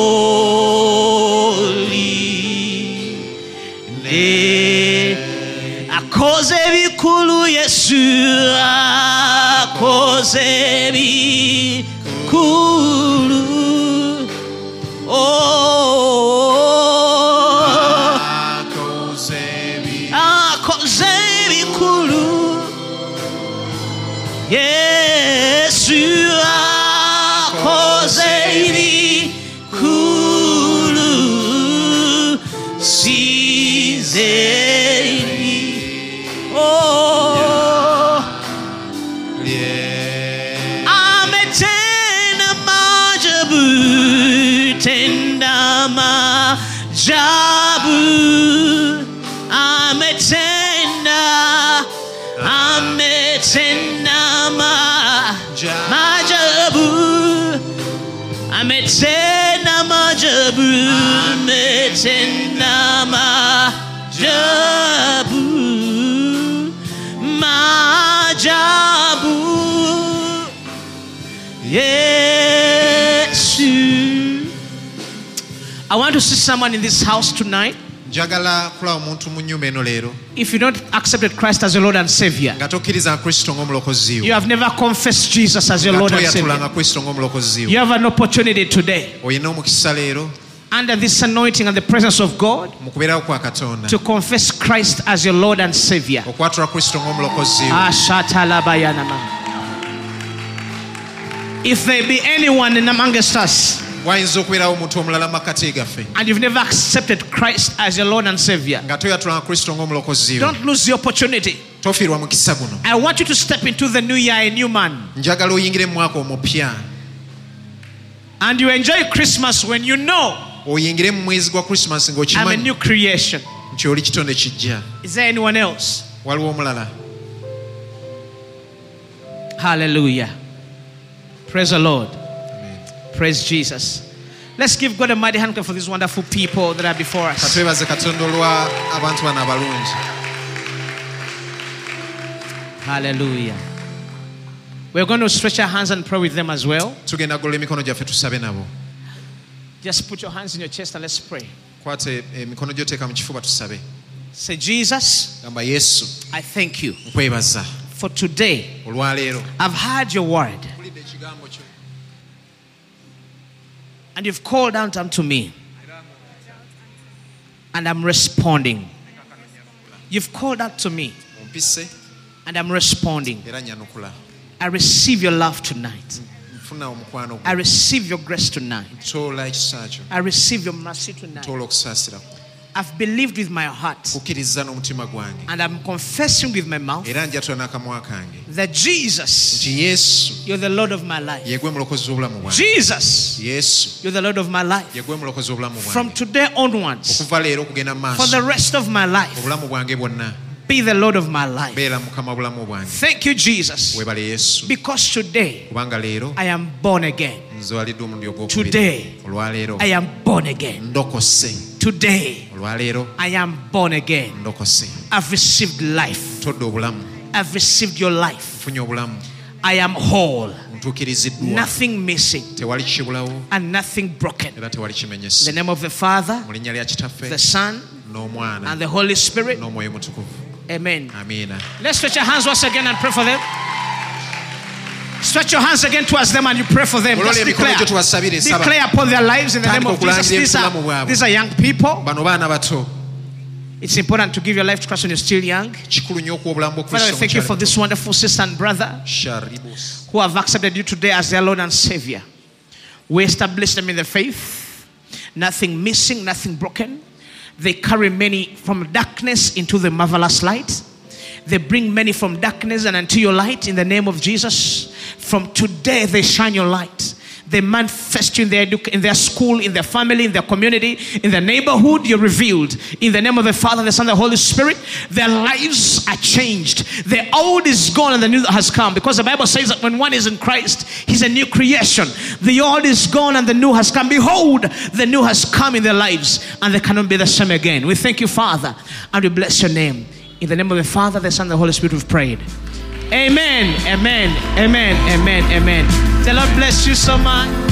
holy name. Akoze bikulu Yesu, akoze bikulu. Oh, akoze bikulu Yesu, akoze bikulu sizeni. Oh, yeah. Ametenda maajabu, tenda maajabu. Ametenda, ametenda maajabu. Ametenda maajabu, ametenda maajabu. Maajabu. Yes. I want to see someone in this house tonight. njagala kulaba omuntu mu nnyumba eno leero if you don't accepted Christ as your Lord and Savior, nga tokkiriza Kristo ng'omulokozi wo, you have never confessed Jesus as your Lord and Savior, Kristo ng'omulokozi wo, you have an opportunity today oyina omukisa leero under this anointing and the presence of God mu kubeerawo kwa Katonda to confess Christ as your Lord and Savior. okwatula Kristo ng'omulokozi wo. If there be anyone in amongst us wayinza okubeerawo omuntu omulala makati gaffe and you've never accepted Christ as your Lord and Savior, nga toyatulanga Kristo ng'omulokozi wo, don't lose the opportunity. tofiirwa mukisa guno. I want you to step into the new year a new man, njagala oyingire mu mwaka omupya and you enjoy Christmas when you know oyingire mu mwezi gwa Christmas I'm a ng'okimanyi new creation. nti oli kitonde kijja. Is there anyone else? waliwo omulala? Hallelujah. Praise the Lord. Amen. Praise Jesus. Let's give God a mighty hand clap for these wonderful people that are before us. katwebaze Katonda olwa abantu bano abalungi. Hallelujah. We're going to stretch our hands and pray with them as well. tugenda kugola emikono gyaffe tusabe nabo. Just put your hands in your chest and let's pray. kwata emikono gyo teeka mu kifuba tusabe. Say, Jesus, gamba Yesu I thank you nkwebaza for today. olwaleero I've heard your word mpulidde ekigambo kyo and you've called out unto me and I'm responding. You've called out to me ompise and I'm responding. era nyanukula. I receive your love tonight. nfuna omukwano I gwo. receive your grace tonight. ntoola ekisa kyo. I receive your mercy tonight. ntoola okusaasira kwo. I've believed with my heart kukkiriza n'omutima gwange and I'm confessing with my mouth era njatula n'akamwa kange that Jesus, nti Yesu you're the Lord of my life. ye gwe mulokozi w'obulamu bwange. Jesus, Yesu you're the Lord of my life. ye gwe mulokozi w'obulamu From bwange. today onwards, okuva leero okugenda mu for the maaso rest of my life, obulamu bwange bwonna be the Lord of my life. beera mukama bulamu bwange. Thank you, Jesus, weebale Yesu because today kubanga leero I am born again. nzwaliddwa omulundi Today, ogwokubiri. olwaleero I am born again. ndokose. Today, olwaleero I am born again. ndokose. I've received life. todde obulamu. I've received your life. nfunye obulamu. I am whole. ntuukiriziddwa. Nothing missing tewali kibulawo and nothing broken. era tewali In the kimenyese. name of the Father, mu linnya lya kitaffe the Son, n'omwana and the Holy Spirit. n'omwoyo mutukuvu. Amen. amiina. Let's stretch our hands once again and pray for them. Stretch your hands again towards them and you pray for them. Just olole emikono declare, gyo tuwasabire. saba. declare upon their lives in the name of Tandika Jesus. okulangirira These ebulamu are, bwabwe. these are young people. bano baana bato. It's important to give your life to Christ when you're still young. kikulu nnyo okuwa obulamu bwo Father, we Kristo thank you for mukyali this wonderful sister and brother Sharibos. who have accepted you today as their Lord and Savior. We establish them in the faith. Nothing missing, nothing broken. They carry many from darkness into the marvelous light. They bring many from darkness and into your light in the name of Jesus. From today, they shine your light. They manifest you in their, in their school, in their family, in their community, in their neighborhood. You're revealed. In the name of the Father, the Son, and the Holy Spirit, their lives are changed. The old is gone and the new has come. Because the Bible says that when one is in Christ, he's a new creation. The old is gone and the new has come. Behold, the new has come in their lives and they cannot be the same again. We thank you, Father, and we bless your name. In the name of the Father, the Son, and the Holy Spirit, we've prayed. Amen, amen, amen, amen, amen. The Lord bless you so much.